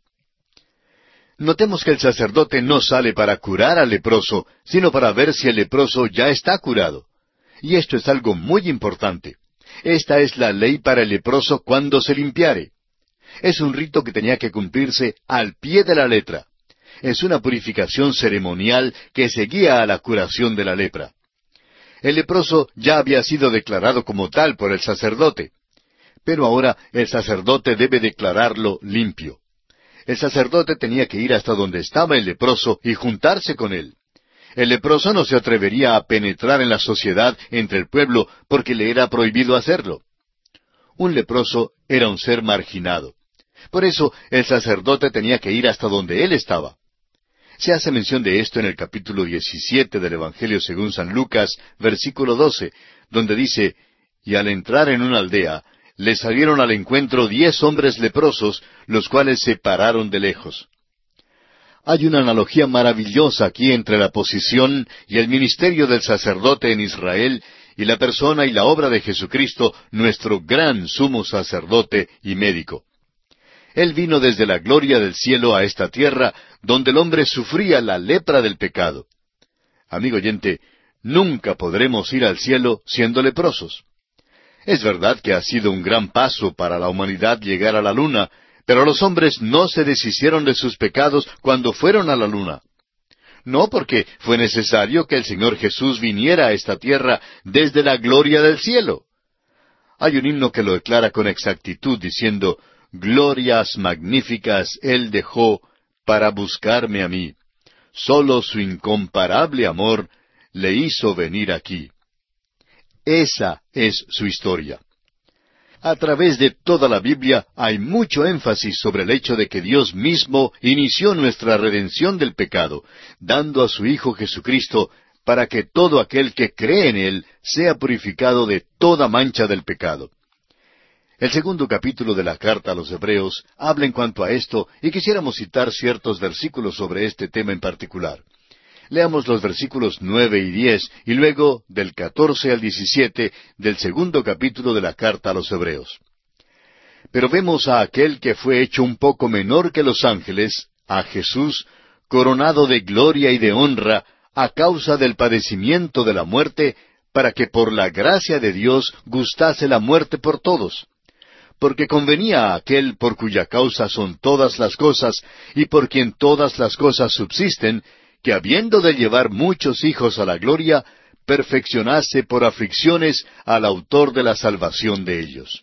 Notemos que el sacerdote no sale para curar al leproso, sino para ver si el leproso ya está curado. Y esto es algo muy importante. Esta es la ley para el leproso cuando se limpiare. Es un rito que tenía que cumplirse al pie de la letra. Es una purificación ceremonial que seguía a la curación de la lepra. El leproso ya había sido declarado como tal por el sacerdote. Pero ahora el sacerdote debe declararlo limpio. El sacerdote tenía que ir hasta donde estaba el leproso y juntarse con él. El leproso no se atrevería a penetrar en la sociedad entre el pueblo porque le era prohibido hacerlo. Un leproso era un ser marginado. Por eso el sacerdote tenía que ir hasta donde él estaba. Se hace mención de esto en el capítulo diecisiete del Evangelio según San Lucas, versículo doce, donde dice, Y al entrar en una aldea, le salieron al encuentro diez hombres leprosos, los cuales se pararon de lejos. Hay una analogía maravillosa aquí entre la posición y el ministerio del sacerdote en Israel y la persona y la obra de Jesucristo, nuestro gran sumo sacerdote y médico. Él vino desde la gloria del cielo a esta tierra, donde el hombre sufría la lepra del pecado. Amigo oyente, nunca podremos ir al cielo siendo leprosos. Es verdad que ha sido un gran paso para la humanidad llegar a la luna, pero los hombres no se deshicieron de sus pecados cuando fueron a la luna. No porque fue necesario que el Señor Jesús viniera a esta tierra desde la gloria del cielo. Hay un himno que lo declara con exactitud diciendo, Glorias magníficas Él dejó para buscarme a mí. Solo su incomparable amor le hizo venir aquí. Esa es su historia. A través de toda la Biblia hay mucho énfasis sobre el hecho de que Dios mismo inició nuestra redención del pecado, dando a su Hijo Jesucristo para que todo aquel que cree en Él sea purificado de toda mancha del pecado. El segundo capítulo de la carta a los Hebreos habla en cuanto a esto y quisiéramos citar ciertos versículos sobre este tema en particular. Leamos los versículos nueve y diez y luego del catorce al diecisiete del segundo capítulo de la carta a los Hebreos. Pero vemos a aquel que fue hecho un poco menor que los ángeles, a Jesús, coronado de gloria y de honra a causa del padecimiento de la muerte, para que por la gracia de Dios gustase la muerte por todos, porque convenía a aquel por cuya causa son todas las cosas, y por quien todas las cosas subsisten, que habiendo de llevar muchos hijos a la gloria, perfeccionase por aflicciones al autor de la salvación de ellos.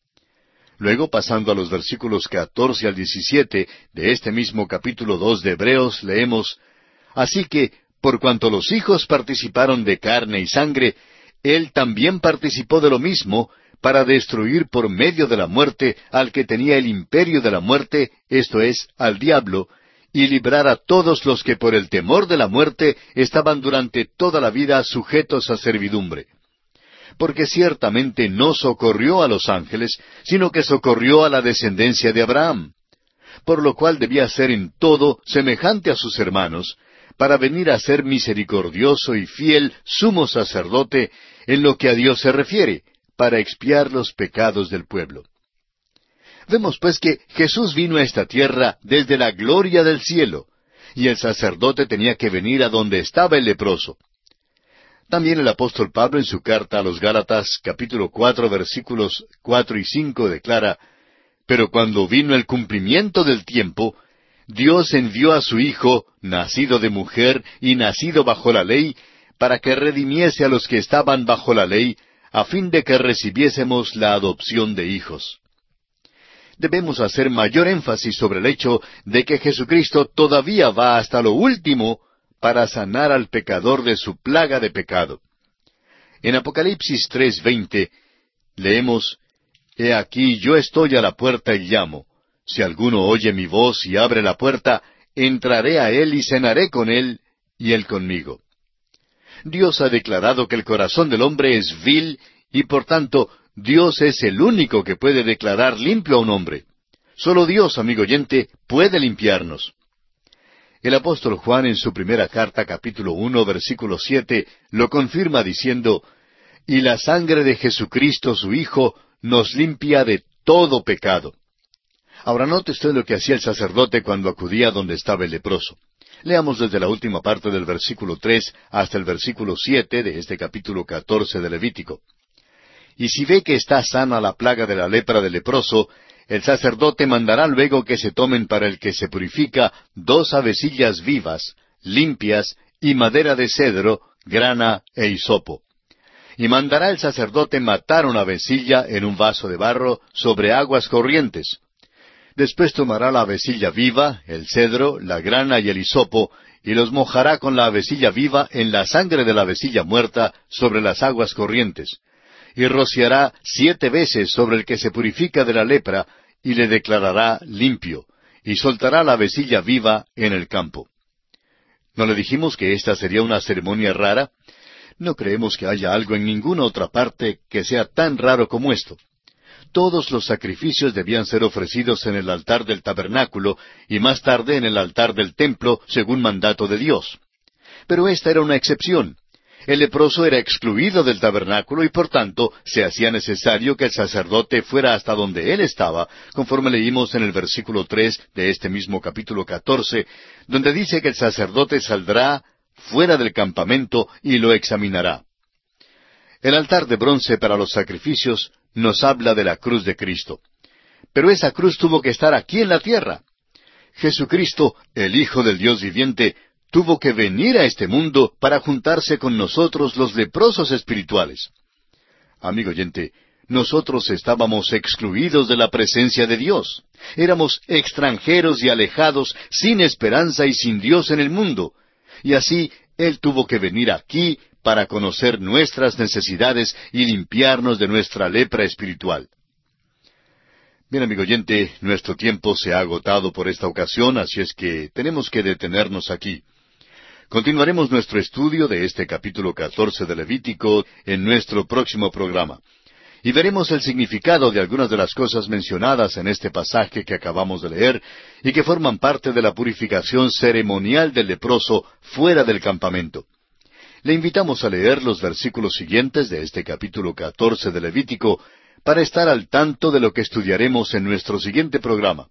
Luego, pasando a los versículos catorce al diecisiete de este mismo capítulo dos de Hebreos, leemos: Así que, por cuanto los hijos participaron de carne y sangre, él también participó de lo mismo, para destruir por medio de la muerte al que tenía el imperio de la muerte, esto es, al diablo, y librar a todos los que por el temor de la muerte estaban durante toda la vida sujetos a servidumbre. Porque ciertamente no socorrió a los ángeles, sino que socorrió a la descendencia de Abraham, por lo cual debía ser en todo semejante a sus hermanos, para venir a ser misericordioso y fiel sumo sacerdote en lo que a Dios se refiere, para expiar los pecados del pueblo. Vemos pues que Jesús vino a esta tierra desde la gloria del cielo, y el sacerdote tenía que venir a donde estaba el leproso. También el apóstol Pablo en su carta a los Gálatas, capítulo cuatro, versículos cuatro y cinco, declara: Pero cuando vino el cumplimiento del tiempo, Dios envió a su Hijo, nacido de mujer y nacido bajo la ley, para que redimiese a los que estaban bajo la ley, a fin de que recibiésemos la adopción de hijos. Debemos hacer mayor énfasis sobre el hecho de que Jesucristo todavía va hasta lo último para sanar al pecador de su plaga de pecado. En Apocalipsis tres veinte leemos: He aquí yo estoy a la puerta y llamo. Si alguno oye mi voz y abre la puerta, entraré a él y cenaré con él, y él conmigo. Dios ha declarado que el corazón del hombre es vil, y por tanto, Dios es el único que puede declarar limpio a un hombre. Solo Dios, amigo oyente, puede limpiarnos. El apóstol Juan en su primera carta, capítulo uno, versículo siete, lo confirma diciendo: Y la sangre de Jesucristo su Hijo nos limpia de todo pecado. Ahora note usted lo que hacía el sacerdote cuando acudía donde estaba el leproso. Leamos desde la última parte del versículo tres hasta el versículo siete de este capítulo catorce de Levítico. Y si ve que está sana la plaga de la lepra del leproso, el sacerdote mandará luego que se tomen para el que se purifica dos avecillas vivas, limpias, y madera de cedro, grana e hisopo. Y mandará el sacerdote matar una avecilla en un vaso de barro sobre aguas corrientes. Después tomará la avecilla viva, el cedro, la grana y el hisopo, y los mojará con la avecilla viva en la sangre de la avecilla muerta sobre las aguas corrientes, y rociará siete veces sobre el que se purifica de la lepra, y le declarará limpio, y soltará la avecilla viva en el campo. ¿No le dijimos que esta sería una ceremonia rara? No creemos que haya algo en ninguna otra parte que sea tan raro como esto. Todos los sacrificios debían ser ofrecidos en el altar del tabernáculo y más tarde en el altar del templo, según mandato de Dios. Pero esta era una excepción. El leproso era excluido del tabernáculo y por tanto se hacía necesario que el sacerdote fuera hasta donde él estaba, conforme leímos en el versículo tres de este mismo capítulo catorce, donde dice que el sacerdote saldrá fuera del campamento y lo examinará. El altar de bronce para los sacrificios nos habla de la cruz de Cristo. Pero esa cruz tuvo que estar aquí en la tierra. Jesucristo, el Hijo del Dios viviente, tuvo que venir a este mundo para juntarse con nosotros los leprosos espirituales. Amigo oyente, nosotros estábamos excluidos de la presencia de Dios. Éramos extranjeros y alejados, sin esperanza y sin Dios en el mundo. Y así, Él tuvo que venir aquí para conocer nuestras necesidades y limpiarnos de nuestra lepra espiritual. Bien, amigo oyente, nuestro tiempo se ha agotado por esta ocasión, así es que tenemos que detenernos aquí. Continuaremos nuestro estudio de este capítulo catorce de Levítico en nuestro próximo programa. Y veremos el significado de algunas de las cosas mencionadas en este pasaje que acabamos de leer y que forman parte de la purificación ceremonial del leproso fuera del campamento. Le invitamos a leer los versículos siguientes de este capítulo catorce de Levítico para estar al tanto de lo que estudiaremos en nuestro siguiente programa.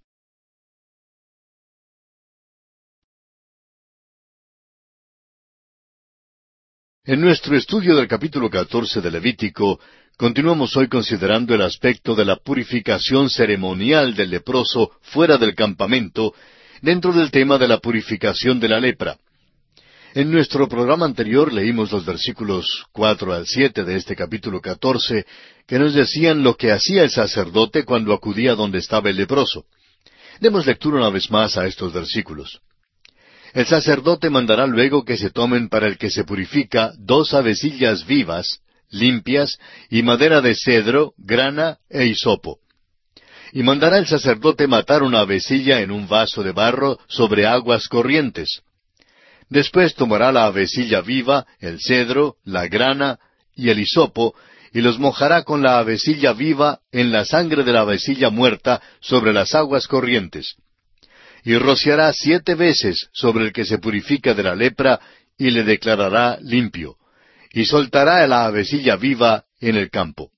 En nuestro estudio del capítulo catorce de Levítico, continuamos hoy considerando el aspecto de la purificación ceremonial del leproso fuera del campamento, dentro del tema de la purificación de la lepra. En nuestro programa anterior leímos los versículos cuatro al siete de este capítulo catorce, que nos decían lo que hacía el sacerdote cuando acudía donde estaba el leproso. Demos lectura una vez más a estos versículos. El sacerdote mandará luego que se tomen para el que se purifica dos avecillas vivas, limpias, y madera de cedro, grana e hisopo. Y mandará el sacerdote matar una avecilla en un vaso de barro sobre aguas corrientes. Después tomará la avecilla viva, el cedro, la grana y el hisopo, y los mojará con la avecilla viva en la sangre de la avecilla muerta sobre las aguas corrientes. Y rociará siete veces sobre el que se purifica de la lepra, y le declarará limpio. Y soltará la avecilla viva en el campo.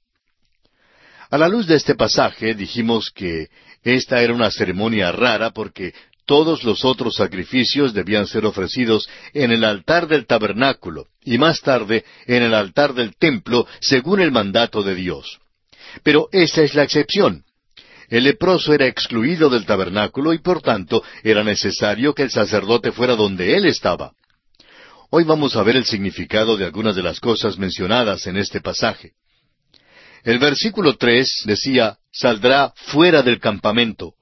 A la luz de este pasaje dijimos que esta era una ceremonia rara porque todos los otros sacrificios debían ser ofrecidos en el altar del tabernáculo y más tarde en el altar del templo según el mandato de Dios. Pero esa es la excepción. El leproso era excluido del tabernáculo y por tanto era necesario que el sacerdote fuera donde él estaba. Hoy vamos a ver el significado de algunas de las cosas mencionadas en este pasaje. El versículo tres decía, saldrá fuera del campamento.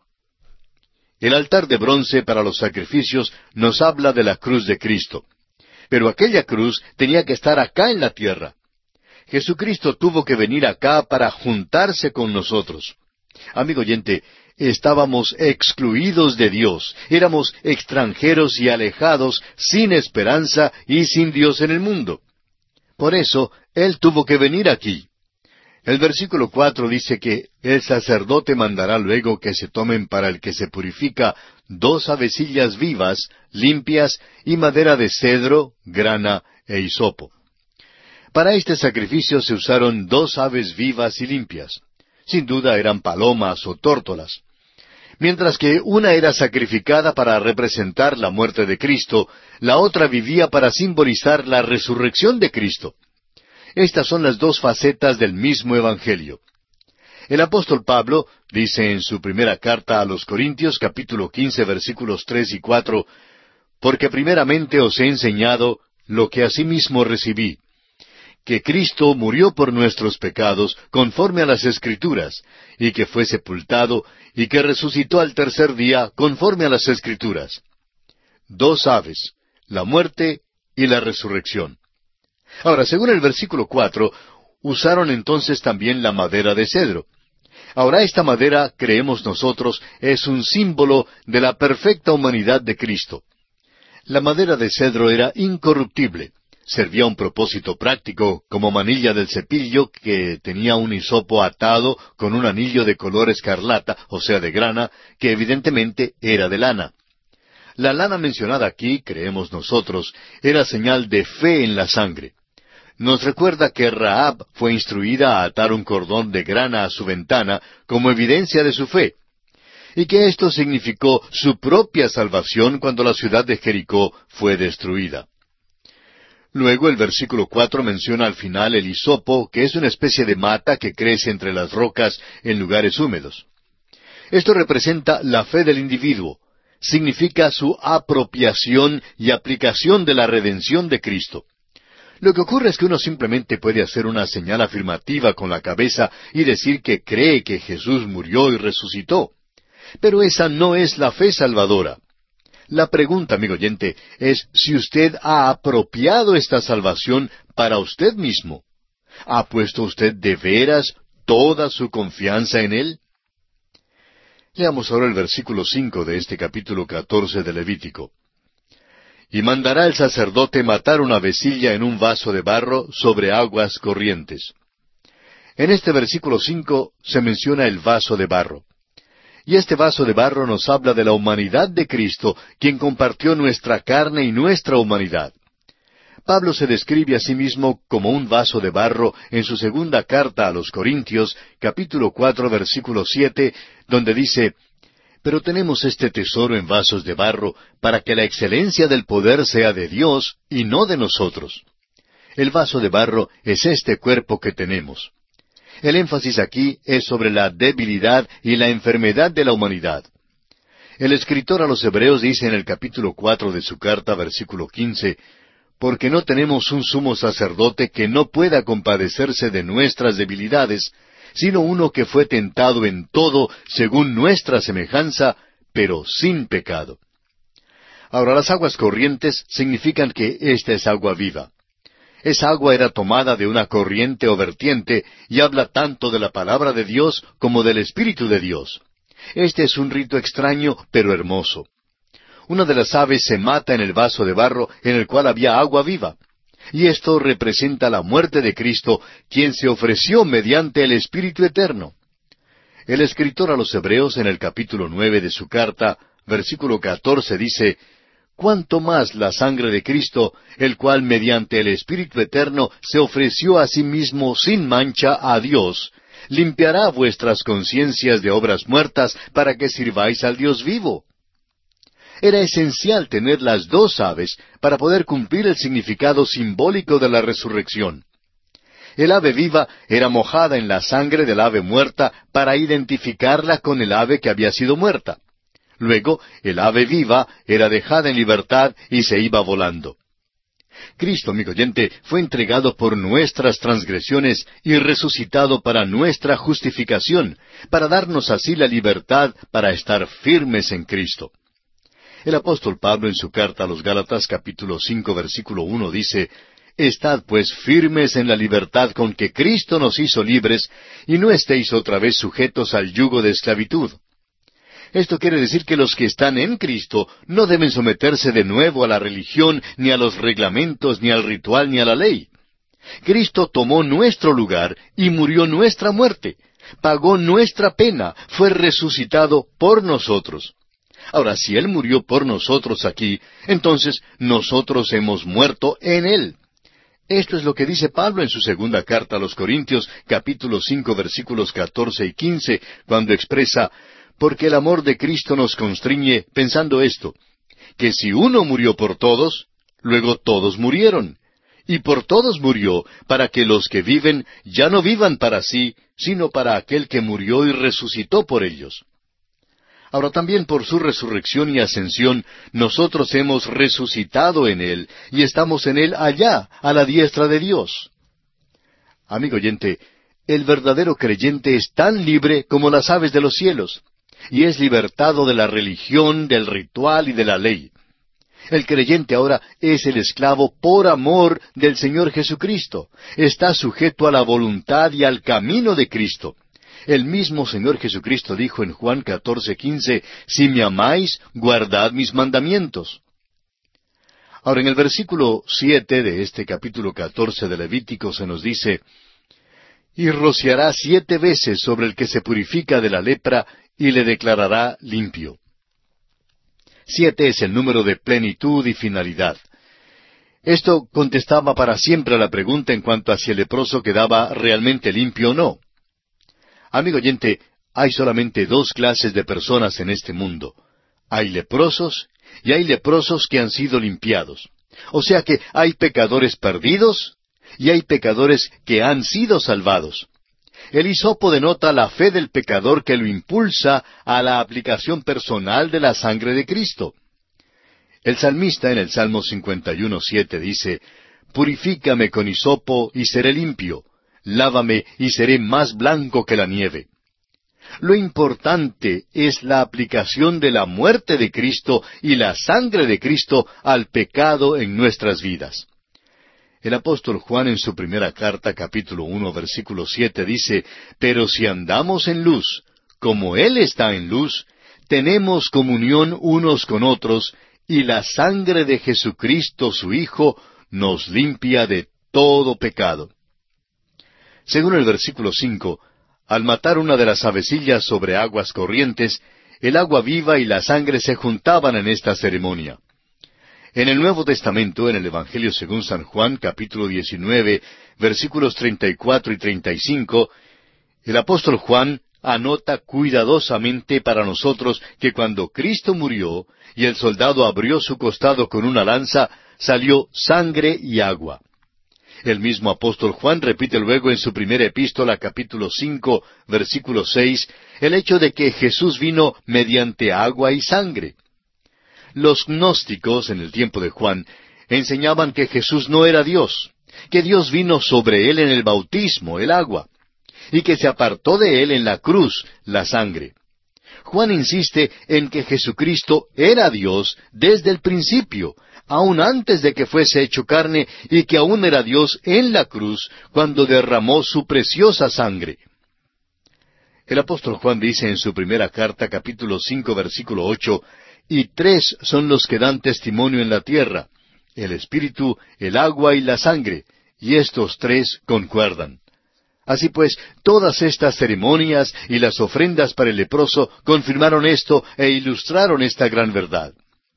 El altar de bronce para los sacrificios nos habla de la cruz de Cristo. Pero aquella cruz tenía que estar acá en la tierra. Jesucristo tuvo que venir acá para juntarse con nosotros. Amigo oyente, estábamos excluidos de Dios, éramos extranjeros y alejados, sin esperanza y sin Dios en el mundo. Por eso, Él tuvo que venir aquí. El versículo cuatro dice que el sacerdote mandará luego que se tomen para el que se purifica dos avecillas vivas, limpias, y madera de cedro, grana e hisopo. Para este sacrificio se usaron dos aves vivas y limpias. Sin duda eran palomas o tórtolas. Mientras que una era sacrificada para representar la muerte de Cristo, la otra vivía para simbolizar la resurrección de Cristo. Estas son las dos facetas del mismo Evangelio. El apóstol Pablo dice en su primera carta a los Corintios, capítulo quince, versículos tres y cuatro, «Porque primeramente os he enseñado lo que asimismo recibí, que Cristo murió por nuestros pecados conforme a las Escrituras, y que fue sepultado, y que resucitó al tercer día conforme a las Escrituras». Dos aves, la muerte y la resurrección. Ahora, según el versículo cuatro, usaron entonces también la madera de cedro. Ahora, esta madera, creemos nosotros, es un símbolo de la perfecta humanidad de Cristo. La madera de cedro era incorruptible. Servía a un propósito práctico, como manilla del cepillo que tenía un hisopo atado con un anillo de color escarlata, o sea, de grana, que evidentemente era de lana. La lana mencionada aquí, creemos nosotros, era señal de fe en la sangre. Nos recuerda que Rahab fue instruida a atar un cordón de grana a su ventana como evidencia de su fe, y que esto significó su propia salvación cuando la ciudad de Jericó fue destruida. Luego el versículo cuatro menciona al final el hisopo, que es una especie de mata que crece entre las rocas en lugares húmedos. Esto representa la fe del individuo, significa su apropiación y aplicación de la redención de Cristo. Lo que ocurre es que uno simplemente puede hacer una señal afirmativa con la cabeza y decir que cree que Jesús murió y resucitó. Pero esa no es la fe salvadora. La pregunta, amigo oyente, es si usted ha apropiado esta salvación para usted mismo. ¿Ha puesto usted de veras toda su confianza en Él? Leamos ahora el versículo cinco de este capítulo catorce de Levítico. Y mandará el sacerdote matar una avecilla en un vaso de barro sobre aguas corrientes. En este versículo cinco se menciona el vaso de barro. Y este vaso de barro nos habla de la humanidad de Cristo, quien compartió nuestra carne y nuestra humanidad. Pablo se describe a sí mismo como un vaso de barro en su segunda carta a los Corintios, capítulo cuatro, versículo siete, donde dice, «Pero tenemos este tesoro en vasos de barro, para que la excelencia del poder sea de Dios y no de nosotros». El vaso de barro es este cuerpo que tenemos. El énfasis aquí es sobre la debilidad y la enfermedad de la humanidad. El escritor a los Hebreos dice en el capítulo cuatro de su carta, versículo quince, «Porque no tenemos un sumo sacerdote que no pueda compadecerse de nuestras debilidades, sino uno que fue tentado en todo según nuestra semejanza, pero sin pecado». Ahora, las aguas corrientes significan que esta es agua viva. Esa agua era tomada de una corriente o vertiente y habla tanto de la palabra de Dios como del Espíritu de Dios. Este es un rito extraño, pero hermoso. Una de las aves se mata en el vaso de barro en el cual había agua viva. Y esto representa la muerte de Cristo, quien se ofreció mediante el Espíritu Eterno. El escritor a los Hebreos en el capítulo nueve de su carta, versículo catorce dice, «Cuánto más la sangre de Cristo, el cual mediante el Espíritu Eterno se ofreció a sí mismo sin mancha a Dios, limpiará vuestras conciencias de obras muertas para que sirváis al Dios vivo». Era esencial tener las dos aves para poder cumplir el significado simbólico de la resurrección. El ave viva era mojada en la sangre del ave muerta para identificarla con el ave que había sido muerta. Luego, el ave viva era dejada en libertad y se iba volando. Cristo, amigo oyente, fue entregado por nuestras transgresiones y resucitado para nuestra justificación, para darnos así la libertad para estar firmes en Cristo. El apóstol Pablo en su carta a los Gálatas capítulo cinco versículo uno dice, «Estad pues firmes en la libertad con que Cristo nos hizo libres, y no estéis otra vez sujetos al yugo de esclavitud». Esto quiere decir que los que están en Cristo no deben someterse de nuevo a la religión, ni a los reglamentos, ni al ritual, ni a la ley. Cristo tomó nuestro lugar y murió nuestra muerte, pagó nuestra pena, fue resucitado por nosotros. Ahora, si Él murió por nosotros aquí, entonces nosotros hemos muerto en Él. Esto es lo que dice Pablo en su segunda carta a los Corintios, capítulo cinco, versículos catorce y quince, cuando expresa, «Porque el amor de Cristo nos constriñe, pensando esto, que si uno murió por todos, luego todos murieron. Y por todos murió, para que los que viven ya no vivan para sí, sino para aquel que murió y resucitó por ellos». Ahora también por su resurrección y ascensión, nosotros hemos resucitado en Él, y estamos en Él allá, a la diestra de Dios. Amigo oyente, el verdadero creyente es tan libre como las aves de los cielos, y es libertado de la religión, del ritual y de la ley. El creyente ahora es el esclavo por amor del Señor Jesucristo. Está sujeto a la voluntad y al camino de Cristo. El mismo Señor Jesucristo dijo en Juan catorce quince, «Si me amáis, guardad mis mandamientos». Ahora, en el versículo siete de este capítulo catorce de Levítico se nos dice, «Y rociará siete veces sobre el que se purifica de la lepra, y le declarará limpio». Siete es el número de plenitud y finalidad. Esto contestaba para siempre a la pregunta en cuanto a si el leproso quedaba realmente limpio o no. Amigo oyente, hay solamente dos clases de personas en este mundo. Hay leprosos y hay leprosos que han sido limpiados. O sea que hay pecadores perdidos y hay pecadores que han sido salvados. El hisopo denota la fe del pecador que lo impulsa a la aplicación personal de la sangre de Cristo. El salmista en el Salmo cincuenta y uno siete dice, «Purifícame con hisopo y seré limpio. Lávame y seré más blanco que la nieve». Lo importante es la aplicación de la muerte de Cristo y la sangre de Cristo al pecado en nuestras vidas. El apóstol Juan en su primera carta, capítulo uno, versículo siete, dice, «Pero si andamos en luz, como Él está en luz, tenemos comunión unos con otros, y la sangre de Jesucristo su Hijo nos limpia de todo pecado». Según el versículo cinco, al matar una de las avecillas sobre aguas corrientes, el agua viva y la sangre se juntaban en esta ceremonia. En el Nuevo Testamento, en el Evangelio según San Juan, capítulo diecinueve, versículos treinta y cuatro y treinta y cinco, el apóstol Juan anota cuidadosamente para nosotros que cuando Cristo murió y el soldado abrió su costado con una lanza, salió sangre y agua. El mismo apóstol Juan repite luego en su primera epístola, capítulo cinco, versículo seis, el hecho de que Jesús vino mediante agua y sangre. Los gnósticos, en el tiempo de Juan, enseñaban que Jesús no era Dios, que Dios vino sobre él en el bautismo, el agua, y que se apartó de él en la cruz, la sangre. Juan insiste en que Jesucristo era Dios desde el principio, aun antes de que fuese hecho carne, y que aún era Dios en la cruz cuando derramó su preciosa sangre. El apóstol Juan dice en su primera carta, capítulo cinco, versículo ocho, «Y tres son los que dan testimonio en la tierra, el Espíritu, el agua y la sangre, y estos tres concuerdan». Así pues, todas estas ceremonias y las ofrendas para el leproso confirmaron esto e ilustraron esta gran verdad.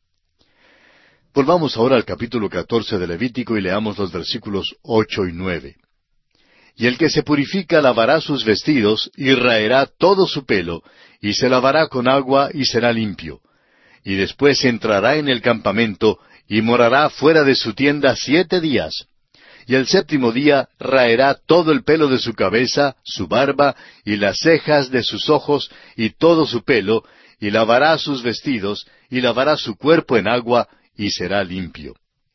Volvamos ahora al capítulo catorce de Levítico y leamos los versículos ocho y nueve. «Y el que se purifica lavará sus vestidos y raerá todo su pelo, y se lavará con agua y será limpio. Y después entrará en el campamento y morará fuera de su tienda siete días. Y el séptimo día raerá todo el pelo de su cabeza, su barba, y las cejas de sus ojos, y todo su pelo, y lavará sus vestidos, y lavará su cuerpo en agua, y será limpio».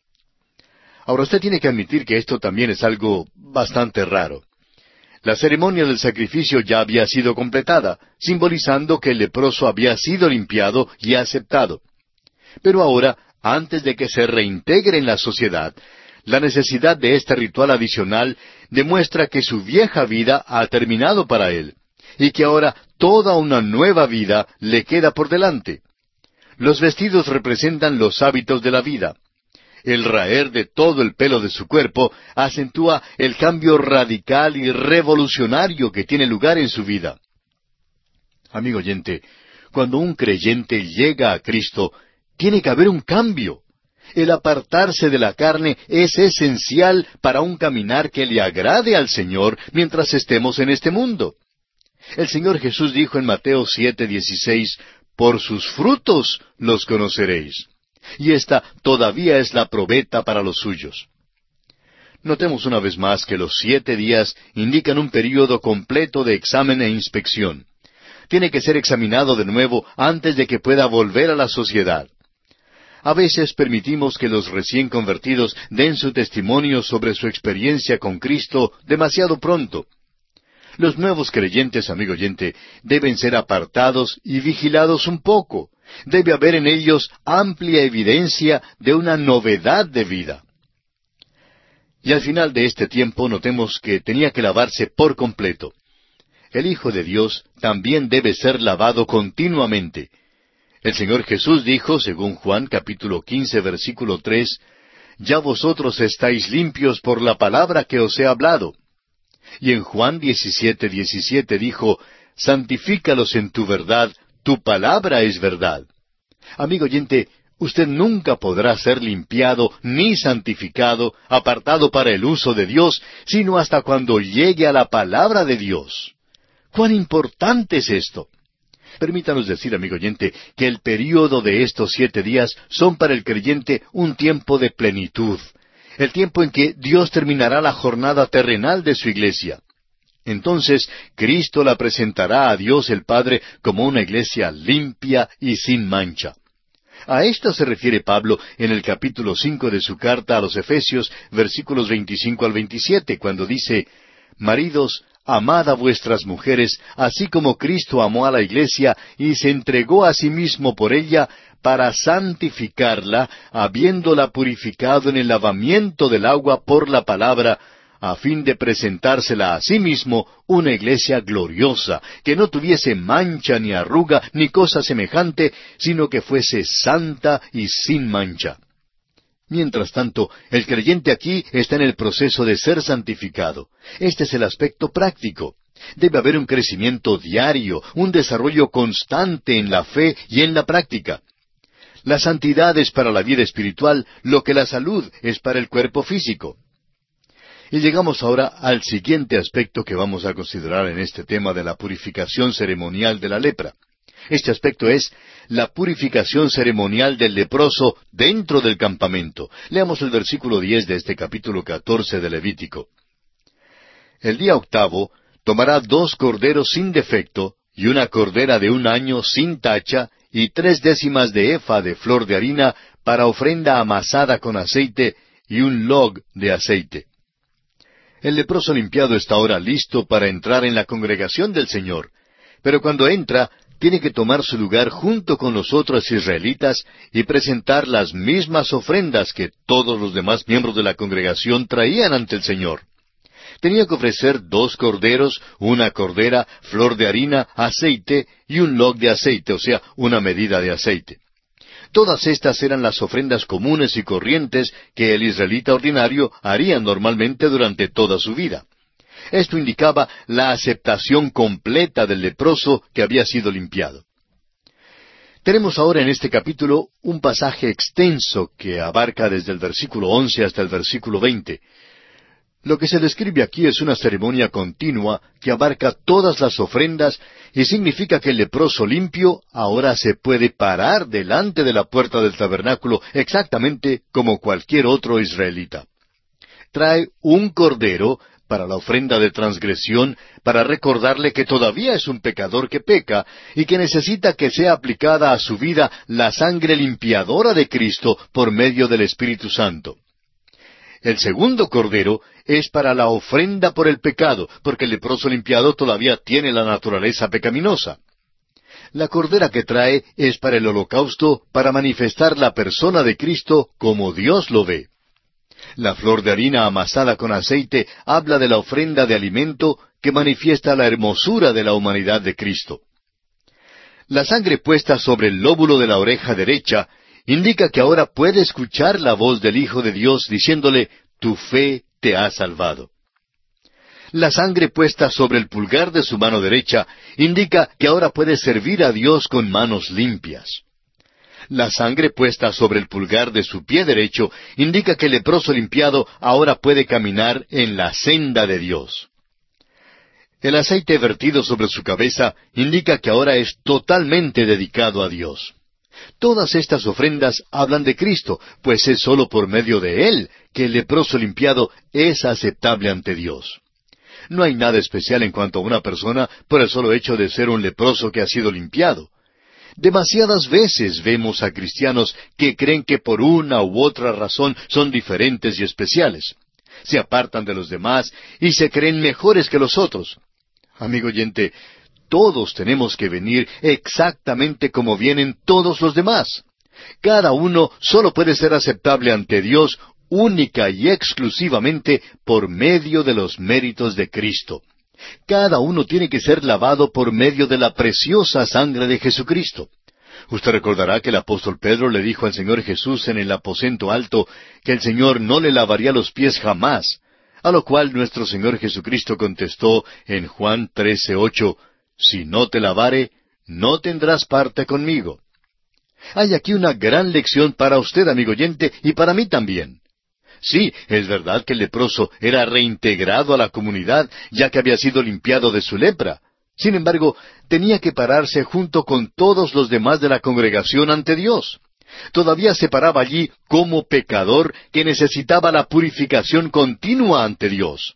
Ahora usted tiene que admitir que esto también es algo bastante raro. La ceremonia del sacrificio ya había sido completada, simbolizando que el leproso había sido limpiado y aceptado. Pero ahora, antes de que se reintegre en la sociedad, la necesidad de este ritual adicional demuestra que su vieja vida ha terminado para él, y que ahora toda una nueva vida le queda por delante. Los vestidos representan los hábitos de la vida. El raer de todo el pelo de su cuerpo acentúa el cambio radical y revolucionario que tiene lugar en su vida. Amigo oyente, cuando un creyente llega a Cristo, tiene que haber un cambio. El apartarse de la carne es esencial para un caminar que le agrade al Señor mientras estemos en este mundo. El Señor Jesús dijo en Mateo siete dieciséis, «Por sus frutos los conoceréis». Y esta todavía es la probeta para los suyos. Notemos una vez más que los siete días indican un período completo de examen e inspección. Tiene que ser examinado de nuevo antes de que pueda volver a la sociedad. A veces permitimos que los recién convertidos den su testimonio sobre su experiencia con Cristo demasiado pronto. Los nuevos creyentes, amigo oyente, deben ser apartados y vigilados un poco. Debe haber en ellos amplia evidencia de una novedad de vida. Y al final de este tiempo notemos que tenía que lavarse por completo. El Hijo de Dios también debe ser lavado continuamente. El Señor Jesús dijo, según Juan capítulo quince, versículo tres, «Ya vosotros estáis limpios por la palabra que os he hablado». Y en Juan diecisiete, diecisiete dijo, «Santifícalos en tu verdad, tu palabra es verdad». Amigo oyente, usted nunca podrá ser limpiado ni santificado, apartado para el uso de Dios, sino hasta cuando llegue a la palabra de Dios. ¿Cuán importante es esto? Permítanos decir, amigo oyente, que el período de estos siete días son para el creyente un tiempo de plenitud, el tiempo en que Dios terminará la jornada terrenal de su iglesia. Entonces, Cristo la presentará a Dios el Padre como una iglesia limpia y sin mancha. A esto se refiere Pablo en el capítulo cinco de su carta a los Efesios, versículos veinticinco al veintisiete, cuando dice, «Maridos, amad a vuestras mujeres, así como Cristo amó a la iglesia y se entregó a sí mismo por ella, para santificarla, habiéndola purificado en el lavamiento del agua por la palabra, a fin de presentársela a sí mismo una iglesia gloriosa, que no tuviese mancha ni arruga ni cosa semejante, sino que fuese santa y sin mancha». Mientras tanto, el creyente aquí está en el proceso de ser santificado. Este es el aspecto práctico. Debe haber un crecimiento diario, un desarrollo constante en la fe y en la práctica. La santidad es para la vida espiritual lo que la salud es para el cuerpo físico. Y llegamos ahora al siguiente aspecto que vamos a considerar en este tema de la purificación ceremonial de la lepra. Este aspecto es la purificación ceremonial del leproso dentro del campamento. Leamos el versículo diez de este capítulo catorce de Levítico. El día octavo tomará dos corderos sin defecto, y una cordera de un año sin tacha, y tres décimas de efa de flor de harina para ofrenda amasada con aceite, y un log de aceite. El leproso limpiado está ahora listo para entrar en la congregación del Señor, pero cuando entra, tiene que tomar su lugar junto con los otros israelitas y presentar las mismas ofrendas que todos los demás miembros de la congregación traían ante el Señor. Tenía que ofrecer dos corderos, una cordera, flor de harina, aceite y un log de aceite, o sea, una medida de aceite. Todas estas eran las ofrendas comunes y corrientes que el israelita ordinario haría normalmente durante toda su vida. Esto indicaba la aceptación completa del leproso que había sido limpiado. Tenemos ahora en este capítulo un pasaje extenso que abarca desde el versículo once hasta el versículo veinte. Lo que se describe aquí es una ceremonia continua que abarca todas las ofrendas y significa que el leproso limpio ahora se puede parar delante de la puerta del tabernáculo exactamente como cualquier otro israelita. Trae un cordero para la ofrenda de transgresión, para recordarle que todavía es un pecador que peca y que necesita que sea aplicada a su vida la sangre limpiadora de Cristo por medio del Espíritu Santo. El segundo cordero es para la ofrenda por el pecado, porque el leproso limpiado todavía tiene la naturaleza pecaminosa. La cordera que trae es para el holocausto, para manifestar la persona de Cristo como Dios lo ve. La flor de harina amasada con aceite habla de la ofrenda de alimento que manifiesta la hermosura de la humanidad de Cristo. La sangre puesta sobre el lóbulo de la oreja derecha indica que ahora puede escuchar la voz del Hijo de Dios diciéndole, tu fe te ha salvado. La sangre puesta sobre el pulgar de su mano derecha indica que ahora puede servir a Dios con manos limpias. La sangre puesta sobre el pulgar de su pie derecho indica que el leproso limpiado ahora puede caminar en la senda de Dios. El aceite vertido sobre su cabeza indica que ahora es totalmente dedicado a Dios. Todas estas ofrendas hablan de Cristo, pues es sólo por medio de Él que el leproso limpiado es aceptable ante Dios. No hay nada especial en cuanto a una persona por el solo hecho de ser un leproso que ha sido limpiado. Demasiadas veces vemos a cristianos que creen que por una u otra razón son diferentes y especiales. Se apartan de los demás y se creen mejores que los otros. Amigo oyente, todos tenemos que venir exactamente como vienen todos los demás. Cada uno solo puede ser aceptable ante Dios única y exclusivamente por medio de los méritos de Cristo. Cada uno tiene que ser lavado por medio de la preciosa sangre de Jesucristo. Usted recordará que el apóstol Pedro le dijo al Señor Jesús en el aposento alto que el Señor no le lavaría los pies jamás, a lo cual nuestro Señor Jesucristo contestó en Juan trece ocho, si no te lavare, no tendrás parte conmigo. Hay aquí una gran lección para usted, amigo oyente, y para mí también. Sí, es verdad que el leproso era reintegrado a la comunidad, ya que había sido limpiado de su lepra. Sin embargo, tenía que pararse junto con todos los demás de la congregación ante Dios. Todavía se paraba allí como pecador que necesitaba la purificación continua ante Dios.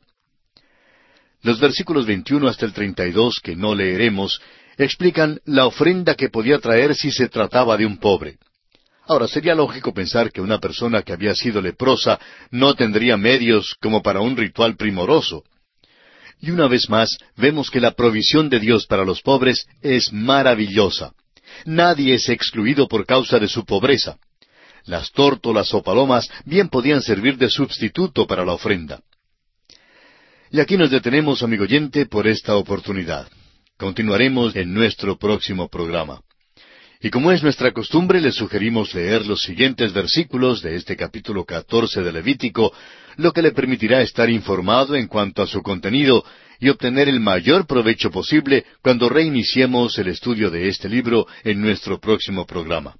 Los versículos veintiuno hasta el treinta y dos, que no leeremos, explican la ofrenda que podía traer si se trataba de un pobre. Ahora, sería lógico pensar que una persona que había sido leprosa no tendría medios como para un ritual primoroso. Y una vez más, vemos que la provisión de Dios para los pobres es maravillosa. Nadie es excluido por causa de su pobreza. Las tórtolas o palomas bien podían servir de sustituto para la ofrenda. Y aquí nos detenemos, amigo oyente, por esta oportunidad. Continuaremos en nuestro próximo programa. Y como es nuestra costumbre, les sugerimos leer los siguientes versículos de este capítulo catorce de Levítico, lo que le permitirá estar informado en cuanto a su contenido y obtener el mayor provecho posible cuando reiniciemos el estudio de este libro en nuestro próximo programa.